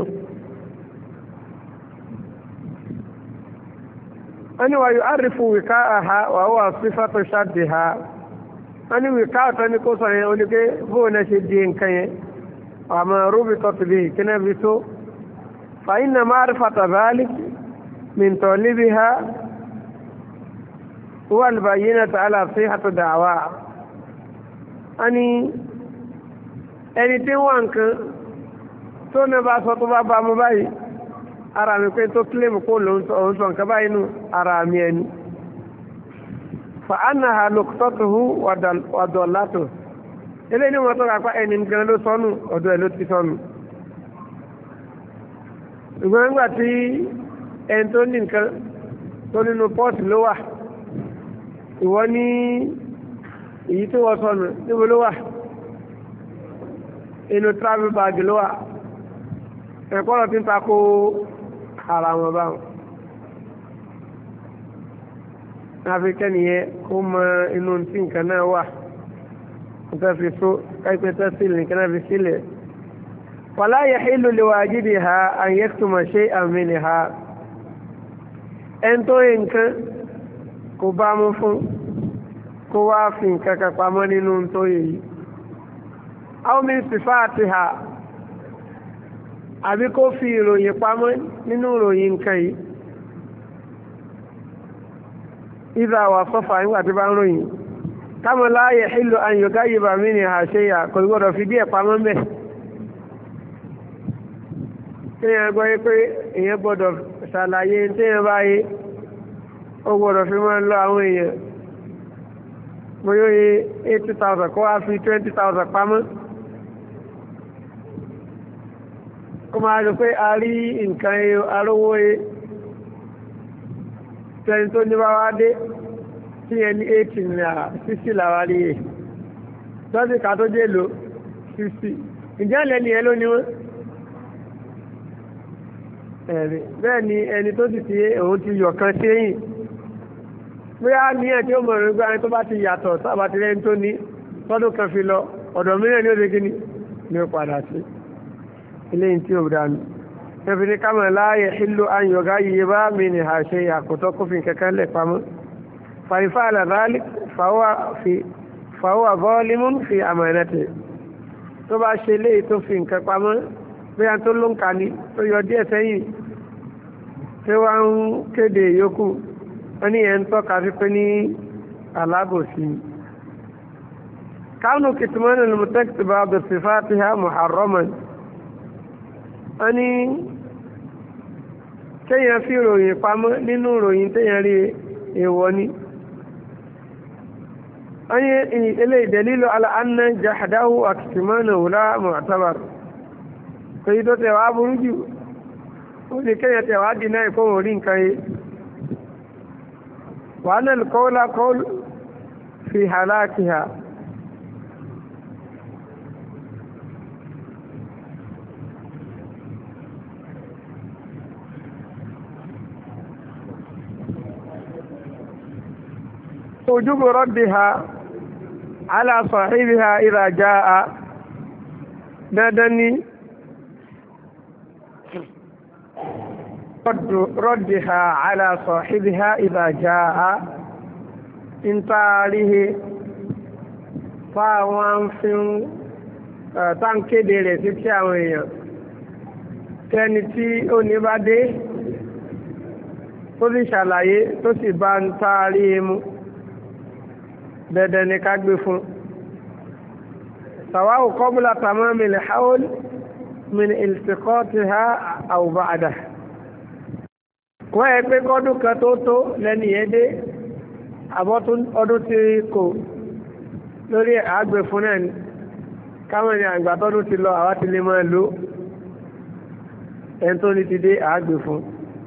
[SPEAKER 1] wọ́n ni wàyí àrífù wìká àhá wà wà sífàtò ṣáàdì ha wọ́n ni wìká àtọ́ ní kó sọ yẹn oníké bóò náà ṣe di nǹkan yẹn àmà rúbì tọ́tìlì kíná bí tó fàyínà máa rí fàtàbálì mìntọ̀ níbi ha wà lùbàyí náà tààlà sí àtò dàwà wọ́n ni ẹni tí wọ́n nǹkan tó náà bá sọ tó bá bá mú báyìí ara mi pé tó kílèmù kó lòun sọ nǹkan báyìí nù ara mi ẹni fa anna ha lòkútọ́tùhù wàdọ̀látò ilé ní wọ́n tó kàpá ẹni gan ló sọnù ọ̀dọ̀ ẹ̀ ló ti sọnù ìgbọ́n nígbà tí ẹni tó ní nǹkan tó nínú pọ́ọ̀tù ló wà ìwọ ní èyí tó wọ́n sọnù níbo ló wà inú travel bag ló wà ẹ̀kọ́ lọ tí ń takò ara wọn báwọn áfíríkà nìyẹn kó mọ inú tí nǹkan náà wà nǹkan fi so káìpẹ́ tẹ́sílì nǹkan náà fi sílẹ̀ wala yahillu liwajidiha an yaktuma shay'an minha ẹn tó yẹ nǹkan kò bá mú fún kó wá fi nǹkan kan pamọ́ nínú tó yẹ yìí aw min sifatiha àbí kó fi ìròyìn pamọ́ nínú ìròyìn nǹkan yìí ìdá wà sọ́fà nígbà tí bá ń ròyìn kámọ́ la yahillu an yughayyiba minha shay'an kò gbọ́dọ̀ fi díẹ̀ pamọ́ mẹ́ tíyẹn gbọ́ pé èyàn gbọ́dọ̀ ṣàlàyé tíyẹn báyé ó gbọ́dọ̀ fi mọ́ lọ àwọn èèyàn bóyá eighty thousand kó wá fi twenty thousand pamọ́ kó máa rí pé a rí nǹkan arówó tẹni tó ní bá wá dé tí ẹni eighty naira sixty làwá rí ẹ̀ lọ́sí ká tó dé lò sixty ìjẹ́ lẹ́ni ẹ ló ní wọ́n ẹ̀rí bẹ́ẹ̀ ni ẹni tó ti ti òun ti yọ̀ kan sẹ́yìn bóyá ní ẹ̀ tí ó mọ̀ rí gbá ẹni tó bá ti yàtọ̀ sábà ti rẹ́ni tó ní tọ́dún kan fi lọ ọ̀dọ̀ mìíràn ní ó ṣe kíní ní ó padà sí ilé tí ó dánú ẹbí ní kámọ̀ láàyè ìlú ayọ̀gá yìí bá mi ní àṣẹ àkótọ́ kófin kẹ́kẹ́ lẹ̀ pamọ́ fàífà àlàdálì fàwọ́ àgọ́ọ́límù fi àmọ̀ẹ̀nẹ́tẹ̀ tó bá ṣe lé tó fi nǹkan pamọ́ bóyá tó ló ń kà ní tó yọ díẹ̀ sẹ́yìn tí wọ́n ń kéde yòókù wọ́n ní ẹ̀ ń tọ́ka sí pé ní alábòsí kánú kìtìmọ́nì lùmùtẹ́kìtì bá bẹ̀ sí fàtíhà muharraman wọ́n ní kéèyàn fi ròyìn pamọ́ nínú ròyìn téèyàn rí èèwọ̀ ni wọ́n ní ilé ìdẹ̀lílò aláàánà jahadahu àkìtìmọ́nì wùlá mu'tabar èyí tó tẹ̀wà burú jù ó ní kéèyàn tẹ̀wà dínà ìkóhùn orí nǹkan yìí wà náà kọ́ọ́lá kọ́ọ́lù fi halakiha وجوب ردها على صاحبها إذا جاء ندني ردها على صاحبها إذا جاء انتاره فاوان فين تانكيدي رẹ̀ sí tí àwọn èèyàn tẹni tí ó ní bá dé tó sì ṣàlàyé tó sì bá ń taari mú dandan ni ká gbé fún sàwáwò qabla tamamil hawl min iltiqatiha aw ba'dahu wọ́n yẹ pé kọ́dún kan tó tó lẹ́ni yẹn dé àbọ́tún ọdún tí kò lórí àgbè fún náà ni káwọn ni àgbà tọ́dún ti lọ àwa ti lè máa lò ẹni tó ní ti dé àgbè fún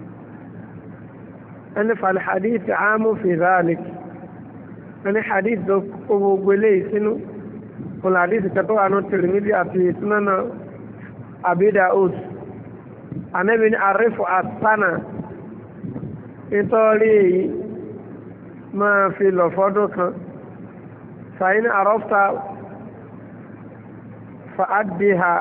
[SPEAKER 1] ẹni fal hadith àmú fi dhalik ẹni hadith tó kó gbogbo eléyìí sínú fún hadith kẹtọ́ àánú Tirmidhi àti Sunan Abi Daud Ànábì ní àrífù àtànà nítorí èyí máa fi lọ fọ́dún kan fàyín àrọ́fta fa'addiha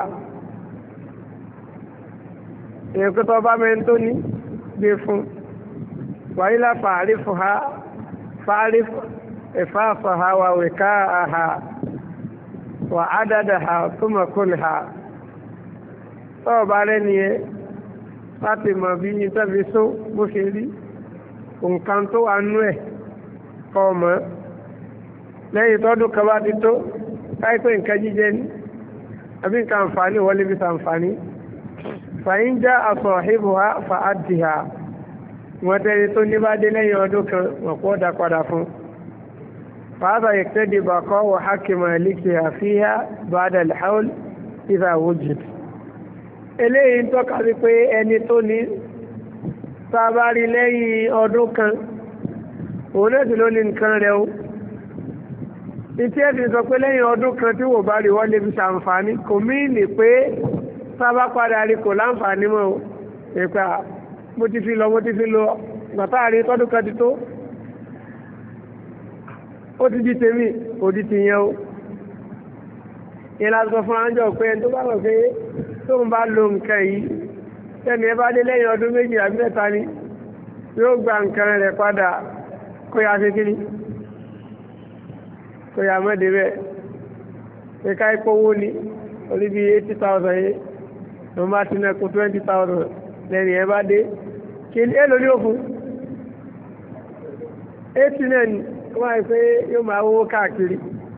[SPEAKER 1] èkó tó bá mẹ́rin tó ní gbé fún wàílá fa'arifu ha fa'arifu ìfáàfà ha wà wíká ha wà ádádà ha túnmọ̀ kúlù ha tó bá rẹ̀ ní ẹ láti mọ̀ bí i tẹ́bi só bó ṣe rí nǹkan tó wà nú ẹ̀ kọ́ mọ́ lẹ́yìn tọ́dún kan bá ti tó káìpé nǹkan jíjẹ ní àbí nǹkan àǹfààní wọlé bí sàǹfààní fàyín já àsọ̀ ìbò ha fa àdì ha wọ́n tẹ́lẹ̀ tó ní bá dé lẹ́yìn ọdún kan wọ́n kó dá padà fún fàáza yẹ̀kẹ́dì bàkọ́ wọ hákìmọ̀ líkì àfíhá ba'da al-hawl idha wujid eléyìí ń tọ́ka sí pé ẹni tó ní sábárí lẹ́yìn ọdún kan òun náà sì ló ní nǹkan rẹ̀ o ìtí ẹ̀sìn sọ pé lẹ́yìn ọdún kan tí wò bá rí wọ́n lè fi ṣàǹfààní kò míìnì pé sábà padà rí kò láǹfààní mọ́ o ìpà mo ti fi lọ mo ti fi lọ gbàtà rí tọ́dún kan ti tó ó ti di tèmi kò di ti yẹn o ìyẹn láti sọ fún àjọ pé ẹni tó bá wọ̀ pé tó ń bá lo nǹkan yìí tẹ́ni ẹ bá dé lẹ́yìn ọdún méjì àbí mẹ́ta ni yóò gba nǹkan rẹ̀ padà kó yá sí kíní kó yá mọ́ débẹ̀ ẹ̀ka ìpowó ni orí bí eighty thousand yìí ló bá ti náà kó twenty thousand lẹ́ni ẹ bá dé kí ní èlò ní òfin eighty náà ni wọ́n á pé yóò máa wó káàkiri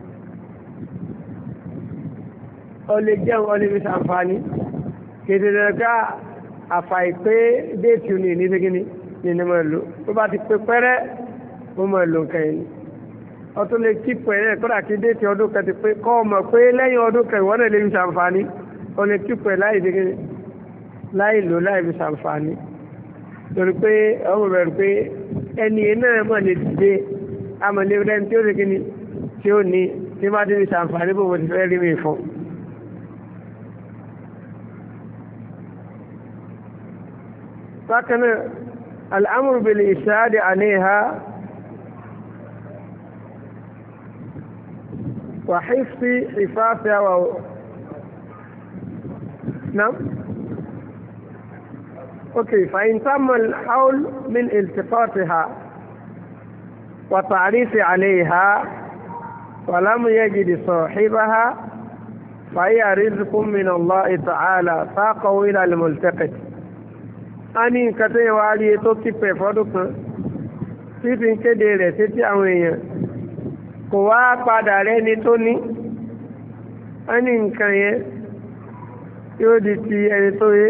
[SPEAKER 1] ó lè jẹun ó lè fi ṣàǹfààní kéde lẹ́ka àfàì pé déètì ní ní bíkíní ní ní máa lò tó bá ti pé pẹ́rẹ́ ó máa lò nǹkan yìí ó tún lè kí pẹ̀lẹ́ kódà kí déètì ọdún kan ti pé kọ́ ọmọ pé lẹ́yìn ọdún kan ìwọ́n náà lè fi ṣàǹfààní ó lè kí pẹ̀ láì bíkíní láì lò láì fi ṣàǹfààní torí pé ọmọ bẹ̀rù pé ẹni náà mọ̀ lè dìde amọ̀lẹ́ rẹ̀ tí ó rí kíní tí ó ní tí má ti fi ṣàǹfààní bó mo ti fẹ́ rí mi fún. فكان الأمر بالإشهاد عليها وحفظ حفاظها و... نعم أوكي فإن تم الحول من التقاطها وتعريف عليها ولم يجد صاحبها فهي رزق من الله تعالى ساقه إلى الملتقط a ní nǹkan tó yẹ wá rí tó kípẹ̀ fọ́dún kan tí fi ń kéde rẹ̀ sí tí àwọn èèyàn kò wá padà rẹ̀ ní tó ní a ní nǹkan yẹn yóò di ti ẹni tó yé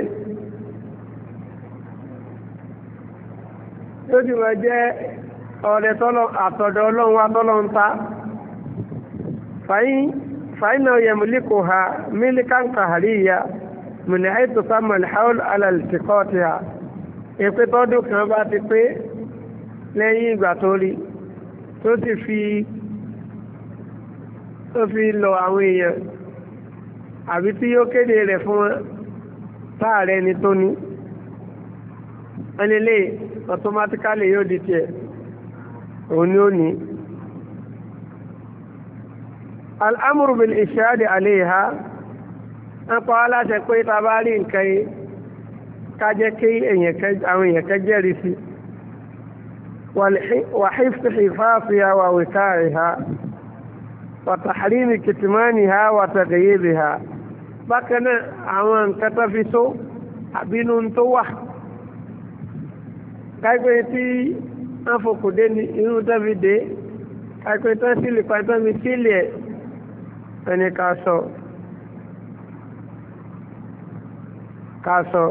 [SPEAKER 1] yóò ti wọ́n jẹ́ ọ̀rẹ́ àtọ̀dọ̀ ọlọ́run wá tọ́lọ́ ń ta fàyínà yẹmúlíkò ha mílíkàn kàhàríyà من حيث تم الحول على التقاطها ìpé tọ́dún kan bá ti pé lẹ́yìn ìgbà tó rí tó ti fi tó fi lọ àwọn èèyàn àbí tí yóò kéde rẹ̀ fún wọn táàrẹ ni tó ní ẹnilé automatically yóò di tiẹ̀ òun ni ó ní al-amru bil ishadi alayha ń pa á láti pé ta bá rí nǹkan yìí ká jẹ́ kí àwọn èèyàn kan jẹ́rìí sí wa hifz hifafiha wa wikaiha wa tahrimi kitmaniha wa taghyibiha bákan náà àwọn nǹkan tó fi tó àbínú tó wà káìpé tí wọ́n fòkùdé ní inú tó fi dé káìpé tó sílì pàtó mi sílì ẹ̀ ẹni ká sọ ká sọ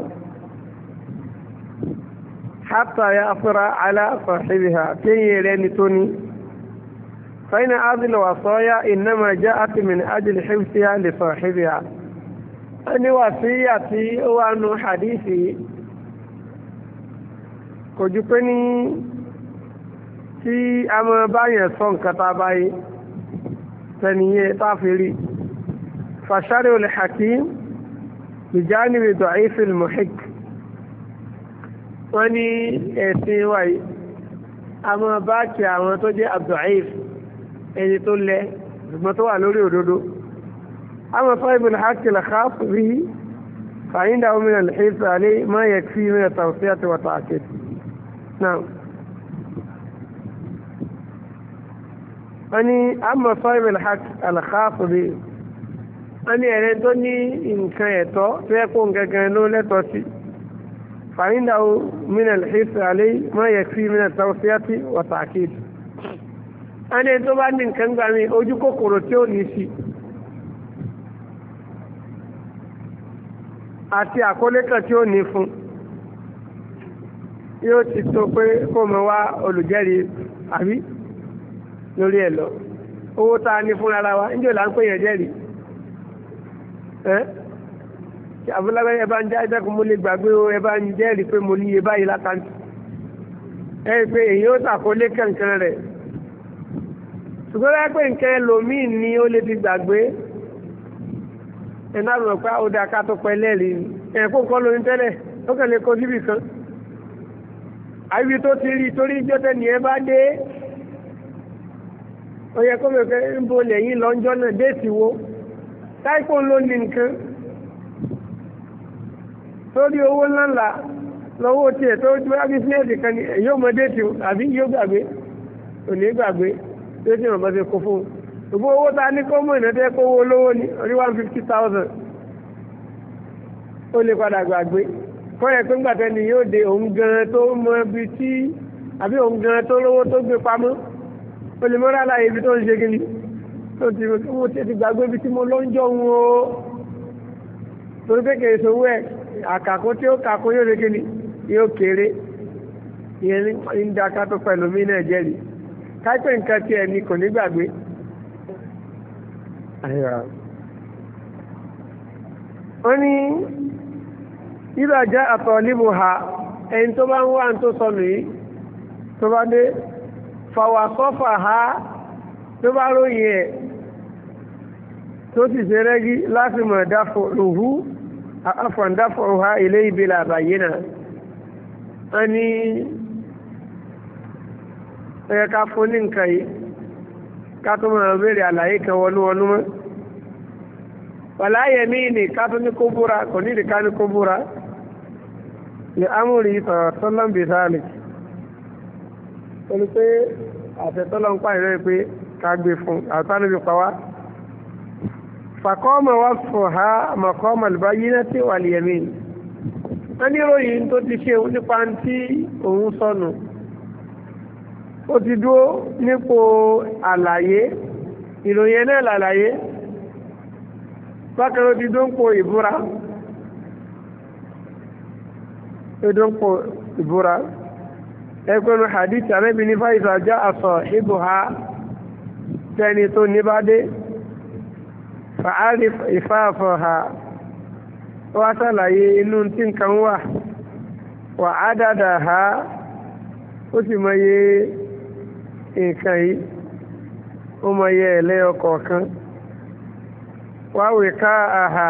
[SPEAKER 1] hatta ya'thura ala sahibiha kéyìn rẹ̀ ní tó ní فإن هذه الوصايا إنما جاءت من أجل حفظها لصاحبها أني وصيتي وأن حديثي كجبني في أما باين صن كتابي ثانية طافري فشرع الحكيم بجانب ضعيف المحك وأني إسيوي أما باكي أما تجي الضعيف ẹni tó lẹ ṣùgbọ́n tó wà lórí òdodo àwọn sọ́ìbùn hakil khas bí fàyíndà omi alhif alẹ́ ma yẹ fi mẹ́rin tàwùsíyà ti wata àkẹ́tì náà wọ́n ni àmọ́ sọ́ìbùn hakil khas bí wọ́n ni ẹ̀rẹ́ tó ní nǹkan ẹ̀tọ́ tó yẹ kó gangan ló lẹ́tọ́ sí fàyíndà omi alhif alẹ́ ma yẹ fi mẹ́rin tàwùsíyà ti wata àkẹ́tì ẹni tó bá ní nǹkan gbà mí ojú kòkòrò tí ó ní sí àti àkọlé kan tí ó ní fún yóò ti tó pé kó mọ wá olùjẹ́rìí àbí lórí ẹ̀ lọ owó tá a ní fún ara wa níjọ́ là ń pè yẹn jẹ́rìí ẹ́ àbúlábẹ́ ẹ bá ń jẹ́ ẹ̀dẹ́kùn mo lè gbàgbé ẹ bá ń jẹ́rìí pé mo ní iye báyìí lákàntì ẹ pé èyí ó tàkọlé kankan rẹ̀ ṣùgbọ́n láyé pé nǹkan ẹlòmíì ni ó lè fi gbàgbé ẹ̀nà àrùn ọ̀pá ó dá ká tó pẹ́ lẹ́rìí ẹ̀kọ́ nǹkan lóyún tẹ́lẹ̀ ó kàn lè kó síbì kan àbí tó ti rí torí jọ́tẹ́ ni ẹ bá dé ó yẹ kó mọ̀ pé ń bo lẹ́yìn lọ́njọ́ náà déètì wo táìpọ̀ ló ní nǹkan torí owó ńláńlá lọ́wọ́ tiẹ̀ tó dúró bísíǹsì kan ni yóò mọ déètì àbí yóò gbàgbé ò ní gbàgbé tó tí wọ́n bá ti kó fún ṣùgbọ́n owó ta ní kọ́mọ̀ ìnàtẹ́ kówó olówó ní orí one fifty thousand ó lè padà gbàgbé kọ́yẹ̀ pé ńgbàtẹ́ ni yóò dé òun gan tó mọ ibi tí àbí òun gan tó lówó tó gbé pamọ́ ó lè mọ́ra láyé ibi tó ń ṣe gini tó ti owó tí ti gbàgbé ibi tí mo lọ ń jọ wọn o torí pé kèrè sówó ẹ̀ àkàkó tí ó kàkó yóò ṣe gini yóò kéré ìyẹn ń dáká tó pẹ̀lú mí náà jẹ́rìí káìpẹ́ nǹkan tí ẹni kò ní gbàgbé wọ́n ní ìbàjá àtọ̀líbù ha ẹni tó bá ń wá tó sọnù yìí tó bá dé fàwàsọ́fà ha tó bá ròyìn ẹ̀ tó sì ṣe rẹ́gí láti mọ̀ dáfọ̀ rùhú àfọ̀ndáfọ̀ ha ilé ìbílẹ̀ àbàyé náà wọ́n ní ẹ̀yẹ ká fún ní nǹkan yìí ká tó mọ̀ bèèrè àlàyé kan wọnú wọnú mọ́ wàláyé ní ní ká tó ní kó búra kò ní ìdíká ní kó búra ní amúrí sọ̀rọ̀sọ́lọ́m bí sáàlì pẹ̀lú pé àfẹ́tọ́lọ́m pàìrẹ́ pé ká gbé fún àtàlùbí pàwá fàkọ́mọ̀ wá fò ha mọ̀kọ́mọ̀ lùbáyínà tí wà lìyẹ̀mí wọ́n ní ìròyìn tó ti ṣe nípa tí òun sọnù ó ti dúró nípò àlàyé ìròyìn náà làlàyé bákan ó ti dúró nípò ìbúra ó dúró nípò ìbúra ẹgbẹ́nu hadith àrẹ́bí ní fàíṣà já àsọ̀ ìbò ha tẹni tó ní bá dé fàárí ìfáàfọ̀ ha wá sàlàyé inú tí nǹkan wà wà á dáadáa ha ó sì mọ iye nǹkan yìí ó mọ iye ẹ̀lẹ́ ọkọ̀ọ̀kan wáwé ká àhà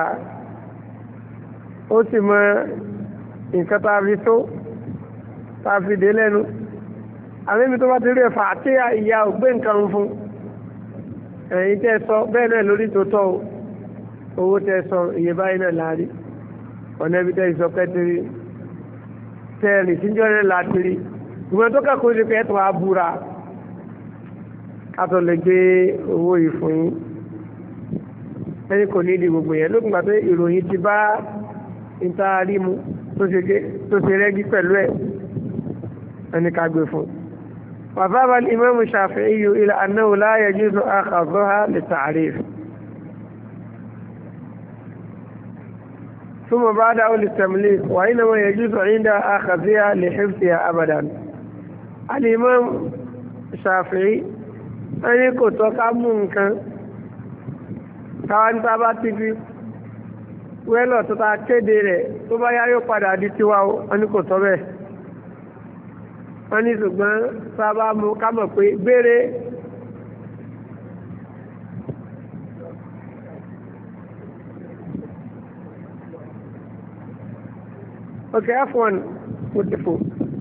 [SPEAKER 1] ó sì mọ nǹkan tá a fi tó tá a fi dé lẹ́nu àmì tó bá ti rí ẹ̀fà àti ìyá ògbé nǹkan fún ẹ̀yin tẹ́ sọ bẹ́ẹ̀ náà lórí tó tọ́ owó tẹ́ sọ iye báyìí náà láàrí ọ̀nà ibi tẹ́ ìsọ kẹ́tìrì tẹ́ẹ̀rì síjọ́ náà látìrí ìwọ̀n tó kẹ́kọ̀ọ́ sí pé ẹ̀tọ́ abúra kátó lè gbé owó yìí fún yín ẹni kò ní ìdí gbogbo yẹn lókùn gbà pé ìròyìn ti bá ìtaari mu tó ṣe rẹ́gí pẹ̀lú ẹ̀ ẹni ká gbé fún. وذهب الإمام الشافعي إلى أنه لا يجوز أخذها للتعريف ثم بعده للتمليك وإنما يجوز عند أخذها لحفظها أبدا. الإمام الشافعي أن يكون توقع ممكن káwọn tá a bá ti fi wẹ́lọ̀ tó ta kéde rẹ̀ tó bá yá yóò padà di tiwa o wọn ni kò tọ́ bẹ́ẹ̀ wọ́n ní ṣùgbọ́n sábà mú ká mọ̀ pé gbére okay f one beautiful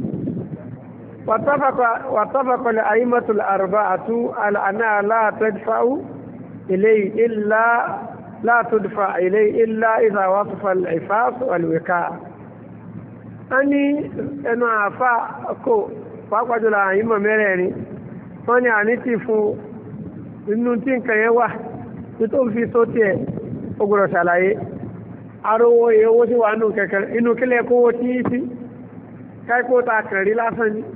[SPEAKER 1] واتفق الأئمة الأربعة على أنها لا تدفع إليه إلا لا تدفع إليه إلا إذا وصف العفاف والوقاء أني أنا عفا أكو فأقعد الأئمة مريني فأني عنيتي فو inú tí nǹkan yẹn wà tí tó fi sóti ẹ̀ ogoro ṣàlàyé arówó owó tí wà nù kẹ̀kẹ́ inú kílẹ̀ kówó tí í sí káíkó ta kẹ̀rí lásán ní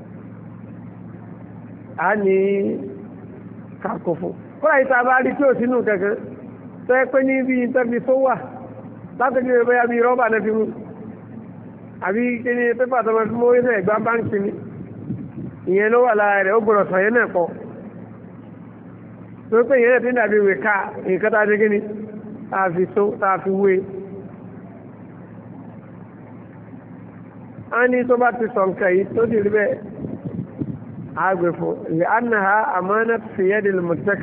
[SPEAKER 1] a ní kàkófò kọ́lá ìta bá rí tí ò sínú kẹ̀kẹ́ tó ẹ pé ní bí ìtẹ́bí tó wà látọ̀jú ẹgbẹ́ ya bí rọ́bà náà fi mú àbí kí ni pépà tó máa fi mú ẹgbẹ́ ẹgbà báńkì ni ìyẹn ló wà lára rẹ̀ ó gbọ́dọ̀ sọ yẹn náà pọ̀ tó pé ìyẹn tí dàbí ìwé ká nǹkan tá a dé kí ni tá a fi so tá a fi wé a ní tó bá ti sọ nǹkan yìí tó ti rí bẹ́ẹ̀ àgbẹ̀fọ́ ìyẹn annaha amanat fi yadil muttaq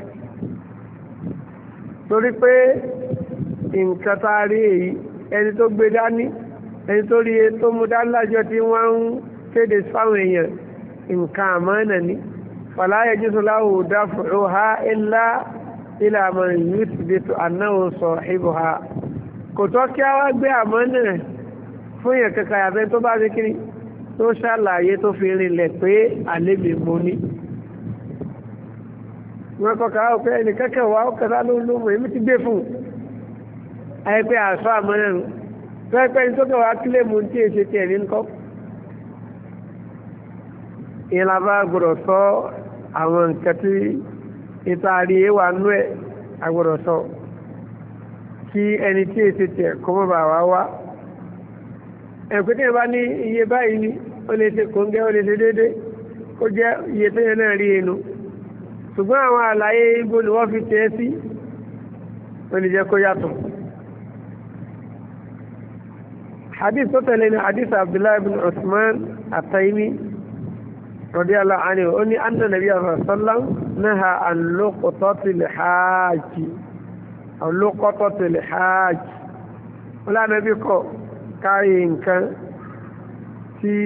[SPEAKER 1] torí pé nǹkan tá a rí èyí ẹni tó gbé dání ẹni tó rí e tó mú dání lájọ tí wọ́n ń kéde fáwọn èèyàn nǹkan àmánà ni fala yajuzu lahu daf'uha illa ila man yuthbitu annahu sahibuha kò tọ́ kí a wá gbé àmánà fún èèyàn kankan yàtọ̀ tó bá rí kiri tó ṣàlàyé tó fi rinlẹ̀ pé àlébì mo ní wọ́n kọ́ káwọ́ pé ẹni kẹ́kẹ́ wà ó kẹta ló ló mọ̀ èmi ti gbé fún àìpé àṣọ àmọ́nẹ́nu tó ẹgbẹ́ ní tó kẹwàá kílé mú tí èṣe tí ẹ̀rí ń kọ́ ìlàbá gbọ́dọ̀ sọ àwọn nǹkan tí ìtaàrí wà nú ẹ̀ agbọ́dọ̀ sọ kí ẹni tí èṣe tí ẹ̀ kọ́ mọ́ bà wá wá ẹ̀kọ́ tí ẹ bá ní iye báyìí ni ó lè ṣe kóńgẹ́ ó lè ṣe déédéé kó jẹ́ iye tó yẹ náà rí inú ṣùgbọ́n àwọn àlàyé igbó ni wọ́n fi tẹ́ sí ó lè jẹ́ kó yàtọ̀. hadith tó tẹ̀lé ní hadith abdullahi bin usman at-Taymi radiyallahu anhu ó ní anna nabiyya sallam naha an luqtatil hajj aw luqtatil hajj wọ́n lánàá bí kọ́ káyé nǹkan tí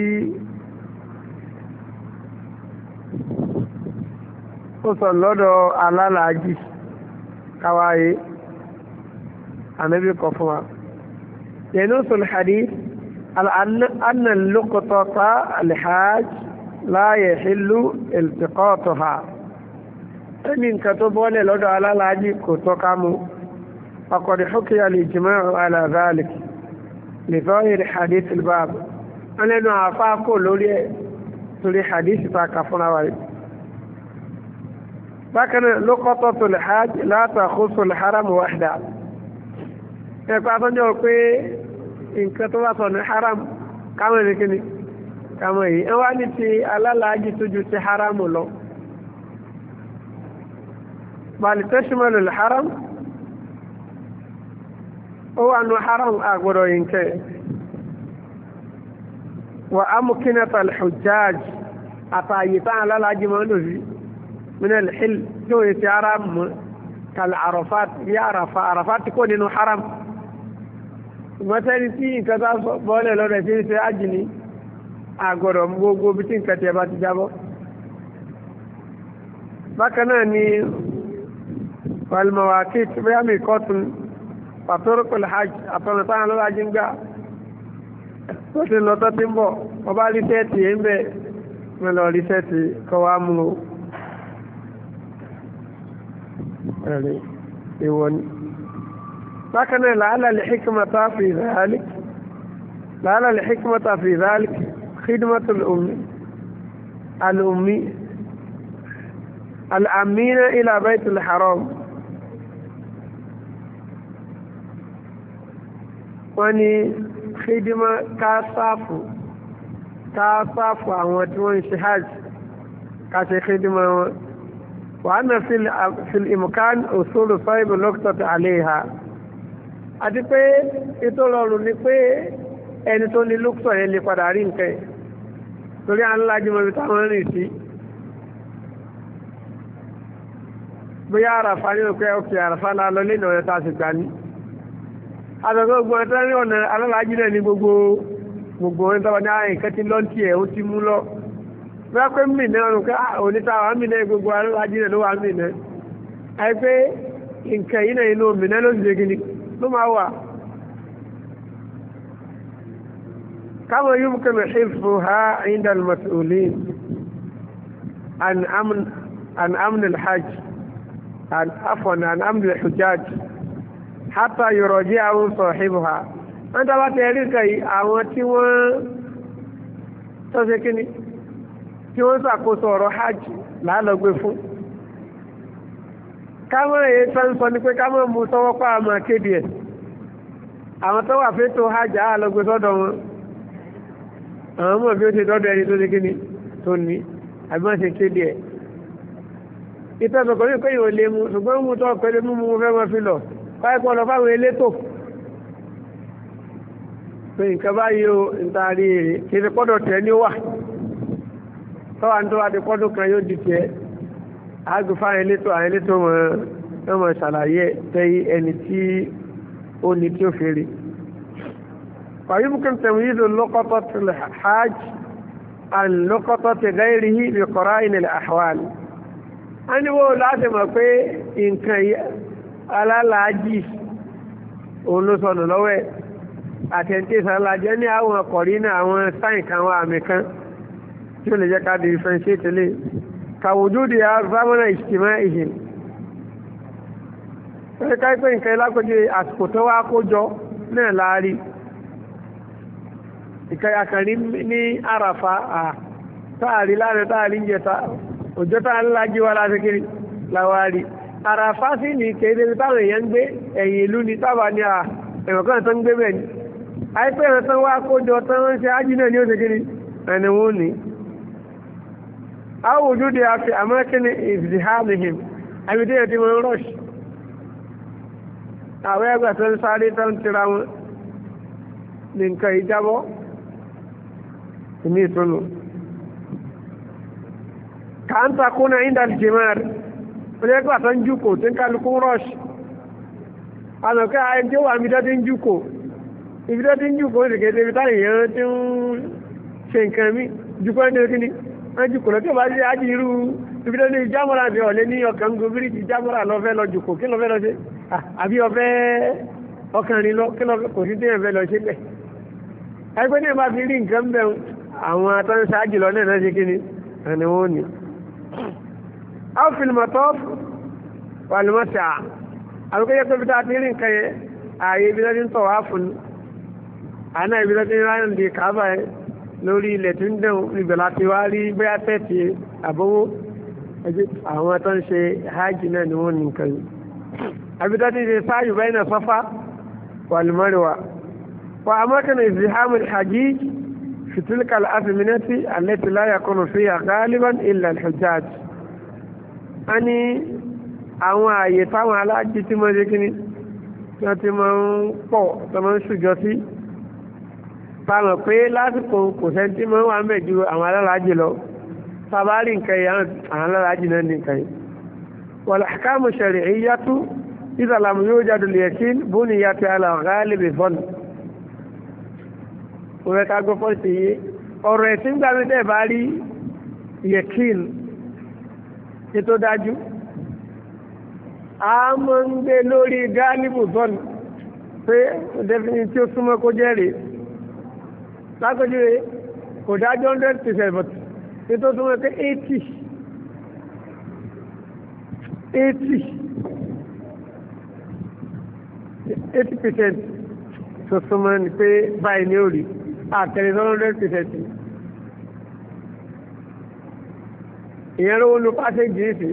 [SPEAKER 1] ó sọ lọ́dọ̀ alálàájì káwáyé ànábì kọ fún wa yẹnu sọ̀rọ̀ hadith anna luqtata alhaj la yahillu iltiqatuha ẹni nǹkan tó bọ́lẹ̀ lọ́dọ̀ alálàájì kò tọ́ka mú faqad hukiya al-ijma'u ala dhalik li zahir hadith al-bab ẹlẹ́nu àfáàkò lórí ẹ̀ torí hadith ta kà fúnra wa rí bákanáà luqtatul hajj la takhussu al-haram wahda ẹ̀kọ́ àtọ́jọ́ pé nǹkan tó bá sọ ní haram kámọ̀ ní kíni kámọ̀ yìí ẹ wá ní ti alálàájì tó ju ti haram lọ bal tashmalu al-haram ó wà nù haram àgbọ̀dọ̀ yìí nkẹ́ wa amkinata al-hujjaj àtàyè tán alálàájì máa ń lò sí من الحل جو يتعرم كالعرفات يعرف عرفات تكون إنه حرم مثلا تي كذا بقول له ده في ساجني أقولهم جو جو بتين كتيبات جابو بكنا ني والمواقيت بيا ميقات وطرق الحج أطلتان لله جنجا وتن لطتن بو وبالي سيتي ينبي من لولي سيتي كوامو يعني يون لكن لعل الحكمة في ذلك لعل الحكمة في ذلك خدمة الأم الأمي الأمين إلى بيت الحرام واني خدمة كاسافو كاسافو عموتون شهاج كاسي خدمة وأنا في في الإمكان أصول صيب النقطة عليها àti pé ètò ọlọ́run ni pé ẹni tó ní lókùsọ̀ yẹn lè padà rí nǹkan ẹ̀ torí à ń lájú mọ́ ibi táwọn rìn sí bóyá àràfà ní òkè òkè àràfà náà lọ lẹ́nà ọ̀rẹ́ tá a sì gbà ní àtọ̀gbọ́ gbọ́n tó ní ọ̀nà alálàájú náà ní gbogbo gbogbo ohun tó wà ní ààrẹ nǹkan tí lọ́ntì ẹ̀ ó ti mú lọ bí wọ́n pé mí náà rùn ká onítàwà mí náà gbogbo alálàájú náà ló wà mí náà àìpé nǹkan yìí náà inú omi náà ló ń ṣe gidi ló máa wà kama yumkinu hifdhuha inda al-mas'ulin an amn an amn al-hajj an afwan an amn al-hujjaj hatta yuraji'ahu sahibuha anta ba tẹ̀rí kai àwọn tí wọ́n tó ṣe kíni tí wọ́n ṣàkóso ọ̀rọ̀ hajj la lọ gbé fún káwọn èyí tó ń sọ ní pé káwọn mú sọ́wọ́ pa àmà kéde ẹ̀ àwọn tó wà fẹ́ tó hajj àlọ́gbé sọ́dọ̀ wọn àwọn ọmọ bí ó ti dọ́dọ̀ ẹni tó ṣe kí ni tó ní àbíwọ́n ṣe kéde ẹ̀ ìtọ́sọ̀kọ̀ ní pé yóò lè mú ṣùgbọ́n mú tọ́ pẹ̀lú mú mú fẹ́ mọ́ fi lọ káìpọ̀ lọ fáwọn elétò pé nǹkan báyìí ó ń taari èrè kí ni pọ́dọ̀ tẹ̀ ní wà tọ́wà ní tó wà ti pọ́dọ̀ kan yóò di tiẹ̀ àgbẹ̀fà elétò àwọn elétò mọ̀ ṣàlàyé tẹ́yí ẹni tí ó ní tí ó fèrè ويمكن تمييز اللقطة الحاج عن لقطة غيره بقرائن الأحوال أنا بقول لازم أقول إن كان على لاجي ونصل لوه أتنتي سالاجي أني أو قرينة أو ساين كان وامكان شو اللي جاك هذا differentiate لي كوجود زمن اجتماعهم كيف إن كان لا كوجي أسكتوا كوجو نلاري ìkàyàkàrí ní àràfà à táàrí láàrin táàrí ń jẹta òjò táàrí lájí wá láti kiri láwárí àràfà sí ní kéde táwọn èèyàn ń gbé ẹ̀yìn ìlú ní tábà ní à ẹ̀mọ̀kan tó ń gbé bẹ̀ ní àìpẹ́ ẹ̀rọ tán wá kójọ tán ń ṣe ájí náà ní oṣù kiri ẹni wọ́n ní àwọn òjòdè àfi amẹ́kíní ìfìdíhàmìhìm àbídé ti mọ̀ rọ́ṣ àwọn ẹgbẹ̀ tó ń sáré tán tira wọn ní nǹkan ìjábọ́ ní ìtúnú ka ń takúnà indal-jimar olẹ́gbà tó ń jùkò tí ń kálukú rọ́ṣ alọ́kẹ́ ayé tí ó wà mídá tí ń jùkò ibidá tí ń jùkò ìrìnkèdè ibi táyì yẹn tí ń ṣe nǹkan mí jùkò ẹni kí ni wọ́n jùkò lọ tí ó bá ṣe ájì irú ibidá ní jámọ́ra bí ọ̀lẹ́ ní ọkàn gobiri ti jámọ́ra lọ́fẹ́ lọ jùkò kí lọ́fẹ́ lọ ṣe àbí ọfẹ́ ọkànrin lọ kí lọ́fẹ́ kò sí tí ẹ̀fẹ́ lọ ṣe bẹ̀ ẹgbẹ́ ní ẹ̀ máa fi rí nǹkan bẹ̀ àwọn atọ́nsáájì lọ náà ṣe kí ni ẹni wọ́n ni àwọn fìlìmọ̀tọ́ wàlùmọ́sà àbúkẹ́yẹ́ pé bíta ti rí nǹkan yẹn ààyè ibi lọ́dún tọ̀ wá fún àná ibi lọ́dún ráyàn di káàbà lórí ilẹ̀ tí ń dẹ̀hùn ibẹ̀ láti wá rí bóyá tẹ́ẹ̀tì àbówó àwọn atọ́nṣe hajj náà ni wọ́n ní nǹkan yìí àbíta ti ṣe sáàyù báyìí náà sọ́fà wàlùmọ́rìwà wà amọ́kànlá ìzìhámù hajj في تلك الأزمنة التي لا يكون فيها غالبا إلا الحجاج أني àwọn ààyè táwọn aláàjí tí mọ́ jẹ́kíní tí wọ́n ti máa ń pọ̀ tó máa ń ṣùjọ sí pàmọ̀ pé lásìkò kò sẹ́ tí máa ń wà mẹ́jú àwọn alálàájì lọ tàbárí nǹkan yìí àwọn alálàájì náà ní nǹkan yìí wal ahkamu shar'iyyatu idha lam yujad al-yakin buniyat ala ghalib dhann òwe ká gbọ́ fọ́ọ̀sì yìí ọ̀rọ̀ ẹ̀sìn gbà mí tẹ́ bá rí yẹ̀kín ní tó dájú a máa ń gbé lórí gálíbù zọ́n pé definitely tí ó súnmọ́ kó jẹ́rìí lágbójú rẹ̀ kò dájọ́ hundred percent but tí tó súnmọ́ pé eighty eighty eighty percent tó súnmọ́ ní pé báyìí ní orí àtẹ̀lé hundred percent ìyẹn lówó ló pàṣẹ jìísì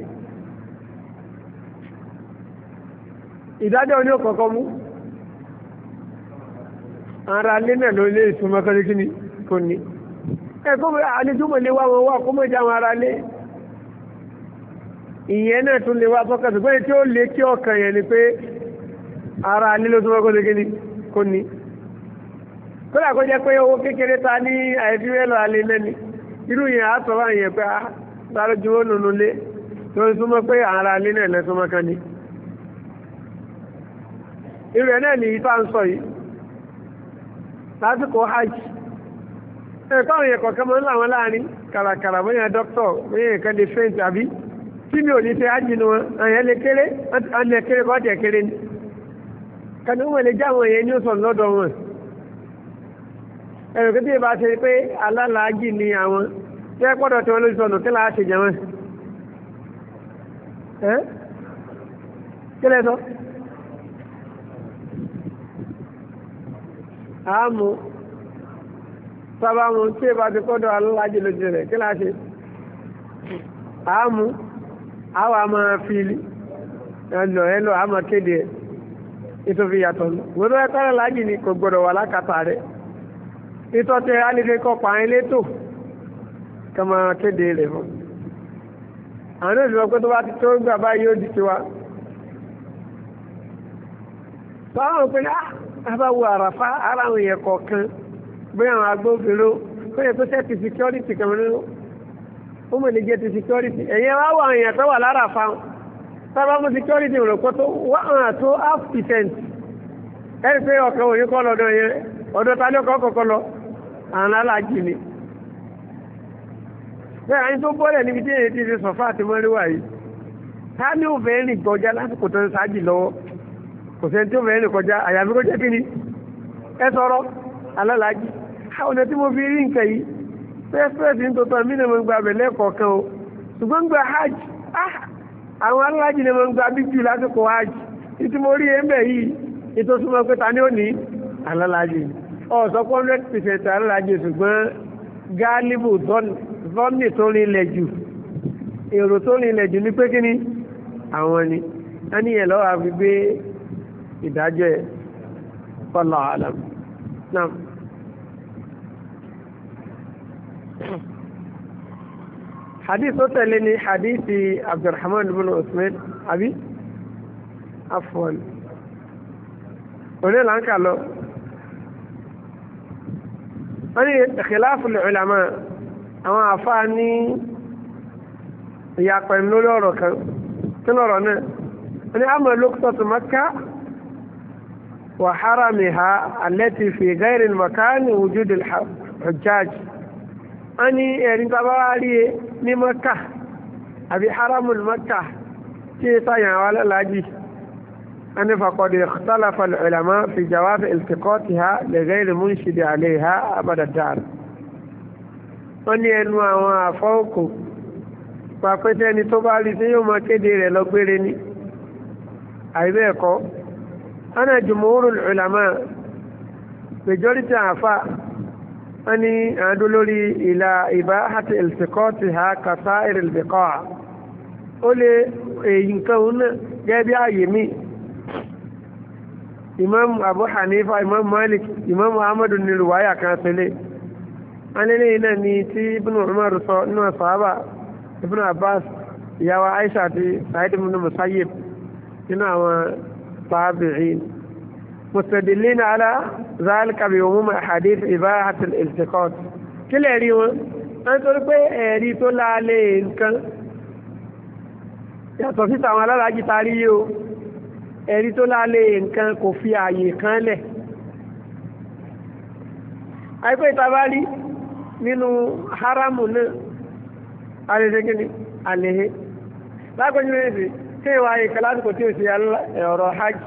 [SPEAKER 1] ìdájọ́ ní ọ̀kọ̀ọ̀kan mú ara lé náà ló lé ìsúnmọ́ kọ́lé kí ni kò ní ẹ̀kọ́ àlejúmọ̀ lè wá wọn wá kó mọ́ ìjà wọn ara lé ìyẹn náà tún lè wá fọ́kàn tó pé tí ó lé kí ọkàn yẹn ni pé ara lé ló túnmọ́ kọ́lé kí ni kò ní kódà kó jẹ́ pé owó kékeré ta ní àìfíwẹ́lọ alẹ́ lẹ́ni irú yẹn á sọ wá yẹn pé á sáré ju ó nùnú lé tó ń súnmọ́ pé ara lé náà lẹ́súnmọ́ kan ní irú ẹ̀ náà ní ìfà ń sọ yìí lásìkò hajj ẹ̀kọ́ àwọn èèyàn kọ̀ọ̀kan mọ́ láwọn láàrin kàràkàrà bóyá dókítọ̀ bóyá nǹkan lè fẹ́ǹtì àbí tí mi ò ní ṣe hajj nu wọn àyàn lè kéré àyàn kéré kọ́ tẹ̀ kéré ni kàní wọn lè já àwọn èèyàn ní òsàn lọ́dọ̀ wọn ẹ̀rọ kí tí ì bá ṣe pé alálàájì ni àwọn tí ẹ pọ́dọ̀ tí wọ́n lójú sọnù kí láà ṣe jẹ wọn ẹ́ kí lẹ́ sọ àmú sábàmù tí ìbá ti kọ́dọ̀ alálàájì lójú rẹ̀ kí láṣe àmú àwọn àmà fíìlì ẹlọ ẹlọ àmà kéde ẹ̀ ìtòfi yàtọ̀ lọ gbọdọ̀ ẹ̀kọ́ alálàájì ni kò gbọdọ̀ wà lákàtà rẹ̀ ìtọ́tẹ̀ alẹ́fẹ́ kọ́ pààyàn létò kama kéde rẹ̀ fún àwọn òṣìṣẹ́ pé tó bá ti tó gbà báyìí ó di tiwa báwọn òpin àbáwò àràfá ara àwọn èèyàn kọ̀ọ̀kan bí àwọn agbófinró tó yẹ tó sẹ́ẹ̀tì security kẹmẹ́rin ó mọ̀ lè jẹ́ ti security ẹ̀yẹn wá wà àwọn èèyàn tó wà láràfá sábà mú security rò pọ́ tó wà hàn tó half percent ẹ̀rí pé ọ̀kan òní kọ́ lọ́dọ̀ yẹn ọ̀dọ̀ ta ní ọkọ̀ kọ̀ọ̀kan lọ àwọn aláàjì ni bẹ́ẹ̀ àyín tó bọ́lẹ̀ níbi tí èyí ti ṣe sọ̀fà àti mọ́ríwá yìí ká ní òfin rìn kọjá lásìkò tó ń sáájì lọ́wọ́ kò sẹ́ni tí ó fẹ́ẹ́ rìn kọjá àyàfi kó jẹ́ kí ni ẹ sọ̀rọ̀ alálàájì ọ̀nà tí mo fi rí nǹkan yìí pẹ́ẹ́sì ní tòótọ́ mí ni mo ń gba abẹ̀lẹ́ kọ̀ọ̀kan o ṣùgbọ́n ń gba hajj àwọn alálàájì ni mo ń gba bíjù lásìkò hajj títí mo rí ẹ̀ńbẹ̀ yìí ètò súnmọ́ pé ta ni ó ní alálàájì ọ̀sọ́ one hundred percent alálàájì ṣùgbọ́n gáálíbù zọ́ọ̀nì tó rinlẹ̀ jù èrò tó rinlẹ̀ jù ní pé kí ni àwọn ni wọ́n ní yẹn lọ́wọ́ àfi gbé ìdájọ́ ẹ̀ wallahu alam náà hadith tó tẹ̀lé ní hadithi abdulrahman ibn usman abi afwan oní láńkà lọ wọ́n ní khilaful ulama àwọn àfáà ní ìyàpẹ̀ lórí ọ̀rọ̀ kan kí lọ́rọ̀ náà wọ́n ní àmọ́ luqtatu Makkah wa haramiha allati fi ghayri al-makani wujud al-hujjaj wọ́n ní ẹ̀rí tàbá wá rí ní Makkah àbí haramul Makkah tí ó sáyàn àwọn alálàájì wọ́n ní faqad ikhtalafa al-ulama fi jawaz iltiqatiha li ghayri munshid alayha abada ad-dar wọ́n ní ẹnu àwọn àfọ́ọ̀kù pàpẹ́tẹ́ ni tó bá rí sí yóò máa kéde rẹ̀ lọ gbére ní àìbẹ́ ẹ̀kọ́ ana jumhurul ulama majority àfà wọ́n ní àádó lórí ìlà ibahati iltiqatiha kasa'ir al-biqa' ó lè èyí nǹkan òun náà gẹ́gẹ́ bí ààyè mi imam abu hanifa imam malik imam ahmadu ní ruwaya kan sílé wọ́n lè lẹ́yìn náà ni tí ibn umar sọ nínú sahaba ibn abbas ìyàwó aisha àti sa'id ibn musayyib nínú àwọn tabi'in mustadillina ala zalika bi umum hadith ibahat al-iltiqat kílẹ̀ rí wọn wọ́n tó rí pé ẹ̀rí tó láàlẹ́ nǹkan yàtọ̀ sí àwọn alálàájì tarí yíò ẹ̀rí tó láàlẹ́ nǹkan kò fi ààyè kan lẹ̀ àìpé ìtàbárí nínú haramu náà alẹ́sẹ́gẹ́ni alẹ́hẹ́ lágbẹ́jú rẹ̀ kí ìwà ìkẹ́ lásìkò tí ó ṣe ọ̀rọ̀ hajj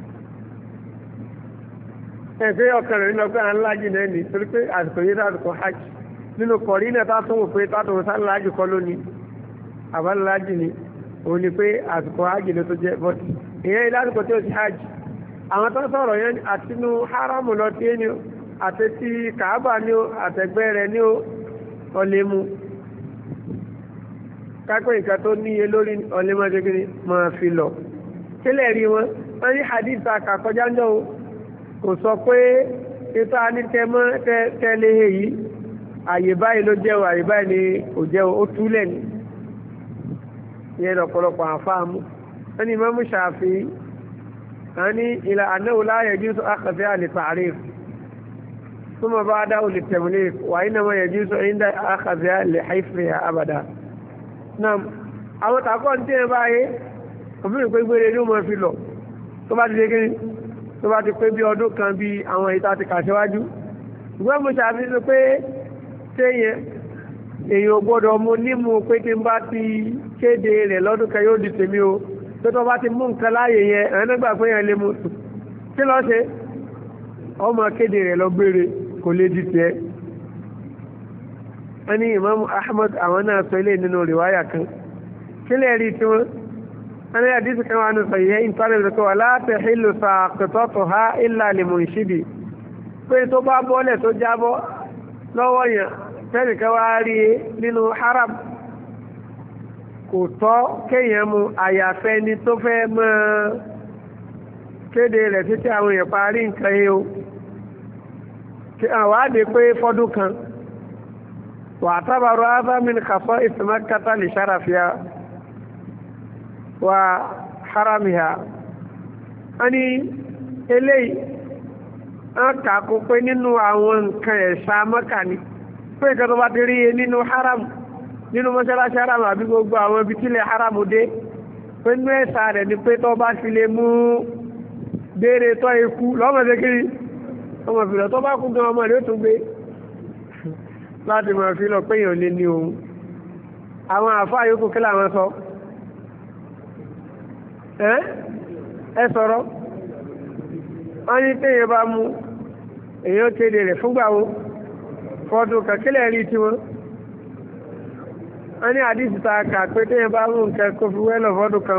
[SPEAKER 1] ẹgbẹ́ ọkàn rẹ̀ nínú ọgbẹ́ aláàjì náà ní torí pé àsìkò yìí lásìkò hajj nínú kọ̀rí náà tá tó wò pé tá tó wò sáà láàjì kọ́ lónìí àbáláàjì ni òun ni pé àsìkò hajj ló tó jẹ́ bọ́tì ìyẹn lásìkò tí ó ṣe hajj àwọn tó sọ̀rọ̀ yẹn àtinú haramu lọ tí ní àti ti kàábà ní ó àtẹ̀gbẹ́ rẹ̀ ní ó ọlẹ́mú kápẹ́ nǹkan tó níye lórí ọlẹ́mọ́dégírí máa fi lọ kílẹ̀ rí wọn wọ́n ní hadith àkàkọjá náà kò sọ pé ètò anítẹ́mọ́ tẹ́lẹ̀ èyí àyè báyìí ló jẹ́ àyè báyìí ni ò jẹ́ ó túlẹ̀ ní ìyẹn lọ́pọ̀lọpọ̀ àfáàmù wọ́n ní Imam Shafi'i ani ila annahu la yajuzu akhadha li ta'rif thumma ba'dahu li tamlik wa inma yajuzu inda akhadha li hifriha abada nam àwọn ta ko nte báyé o bi pe gbere ni mo fi lọ tó bá ti de kini tó bá ti pé bí ọdún kan bí àwọn ita ti kà síwájú ìwé mo ṣàfi sọ pé teye èyàn gbọ́dọ̀ mo ní mu pé tí n bá ti kéde rẹ̀ lọ́dún kan yóò di tèmi o tó tó bá ti mú nǹkan láàyè yẹn ẹ̀rọ nígbà pé yẹn lè mú tù kí lọ́ ṣe ọmọ kéde rẹ̀ lọ gbére kò lè di tiẹ̀ wọ́n ní Imam Ahmad àwọn náà sọ ilé nínú rìwáyà kan kí lè rí tí wọ́n wọ́n ní àdísì kan wà ní sọ yẹ ìtọ́lẹ̀ ìrọ̀kọ́ wà láti hìlù sàkìtọ́tù ha ìlà lè mú ìṣíbi pé tó bá bọ́lẹ̀ tó jábọ́ lọ́wọ́ yẹn fẹ́nìkan wá rí nínú haram kò tọ́ kéèyàn mú àyàfẹ́ ni tó fẹ́ mọ́ kéde rẹ̀ títí àwọn èèyàn parí nǹkan yìí o àwọn àdé pé fọ́dún kan wà tábàrọ̀ ábámin kàfọ́ ìsìnmákátà lè ṣàràfíà wà haramiha a ní eléyìí wọ́n kàkó pé nínú àwọn nǹkan ẹ̀ṣà Mẹ́kà ni pé ìkẹ́ tó bá ti rí nínú haram nínú mọ́ṣáláṣí haram àbí gbogbo àwọn ibi tílẹ̀ haram dé pé nínú ẹ̀sà rẹ̀ ni pé tó bá fi lè mú béèrè tọ́ ikú lọ́mọdé kiri ọmọ ìfìlọ̀ tó bá kú gan ọmọ rẹ̀ ó tún gbé láti mọ̀ fi lọ pé èèyàn lé ní ohun àwọn àfáà yòókù kí làwọn sọ ẹ sọ̀rọ̀ wọ́n ní téèyàn bá mú èèyàn kéde rẹ̀ fúngbàwó fọ́dún kàkílẹ̀ rí tí wọ́n wọ́n ní àdísì ta kà pé téèyàn bá mú nǹkan kó fi wẹ́lọ̀ fọ́dún kan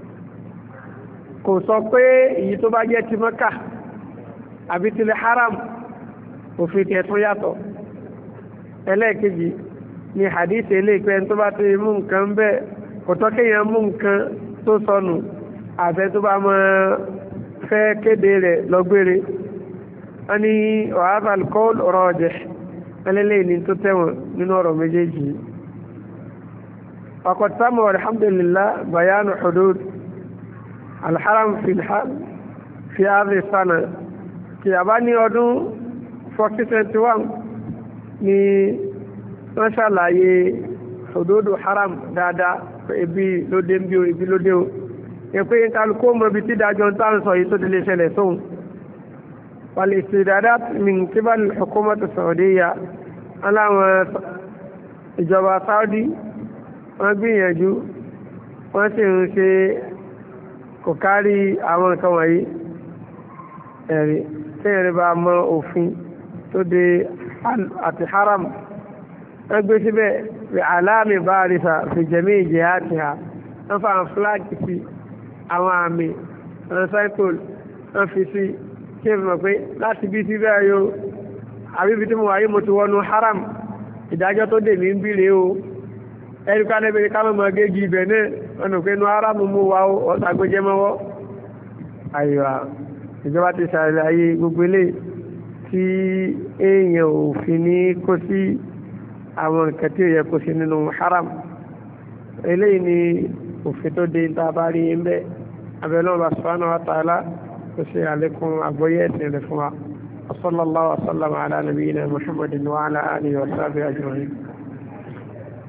[SPEAKER 1] kò sọ pé èyí tó bá jẹ́ ti Mẹ́kà àbí tilẹ̀ haram òfin tiẹ̀ tó yàtọ̀ ẹlẹ́ẹ̀kejì ni àdísì eléèpẹ́ tó bá ti mú nǹkan bẹ́ẹ̀ kò tọ́ kéèyàn mú nǹkan tó sọnù àfẹ́ tó bá mọ́ fẹ́ kéde rẹ̀ lọ́gbére wọ́n ní wàhálà alcohol ọ̀rọ̀ ọ̀jẹ̀ ẹlẹ́lẹ́ ní tó tẹ́wọ̀n nínú ọ̀rọ̀ méjèèjì وقد تم والحمد لله بيان حدود الحرم في الحال في هذه السنة kí a bá ní ọdún fourteen twenty-one ni wọ́n ṣàlàyé hududu haram dáadáa ibi lóde ń bí o ibi lóde o ẹ̀pẹ́ ìkàlùkó mọ̀ ibi tí dájọ́ ń tàn sọ yìí tó délé ṣẹlẹ̀ sóhun والاستعدادات من قبل الحكومة السعودية aláwọn ìjọba Saudi wọ́n gbìyànjú wọ́n sì ń ṣe kò kárí àwọn nǹkan wọ̀nyí ẹ̀rí tẹ́yẹ̀rẹ́ bá mọ òfin tó dé àti haram wọ́n gbé síbẹ̀ bí aláàmì bárisa fi jẹ̀mí jihatiha wọ́n fa àwọn flag sí àwọn àmì àwọn cycle wọ́n fi sí kí ẹ mọ̀ pé láti bí sí bẹ́ẹ̀ yóò àbíbi tí mo wáyé mo ti wọnú haram ìdájọ́ tó dè mí ń bíre o ẹni ká lẹ́bẹ̀rẹ̀ ká mọ̀ gẹ́gì ibẹ̀ náà ọ̀nà pé inú haram mú wa ó ọ̀sàgbéjẹ́ mọ́wọ́ àyíwá ìjọba ti ṣàlàyé gbogbo ilé tí èèyàn ò fi ní kó sí àwọn nǹkan tí ó yẹ kó sí nínú haram eléyìí ni òfin tó dé tá a bá rí ń bẹ́ abẹ́lẹ́ ọba subhanahu wa ta'ala kó ṣe àlékún àgbọ́yé ẹ̀sìn rẹ̀ fún wa. وصلى الله وسلم على نبينا محمد وعلى آله وصحبه أجمعين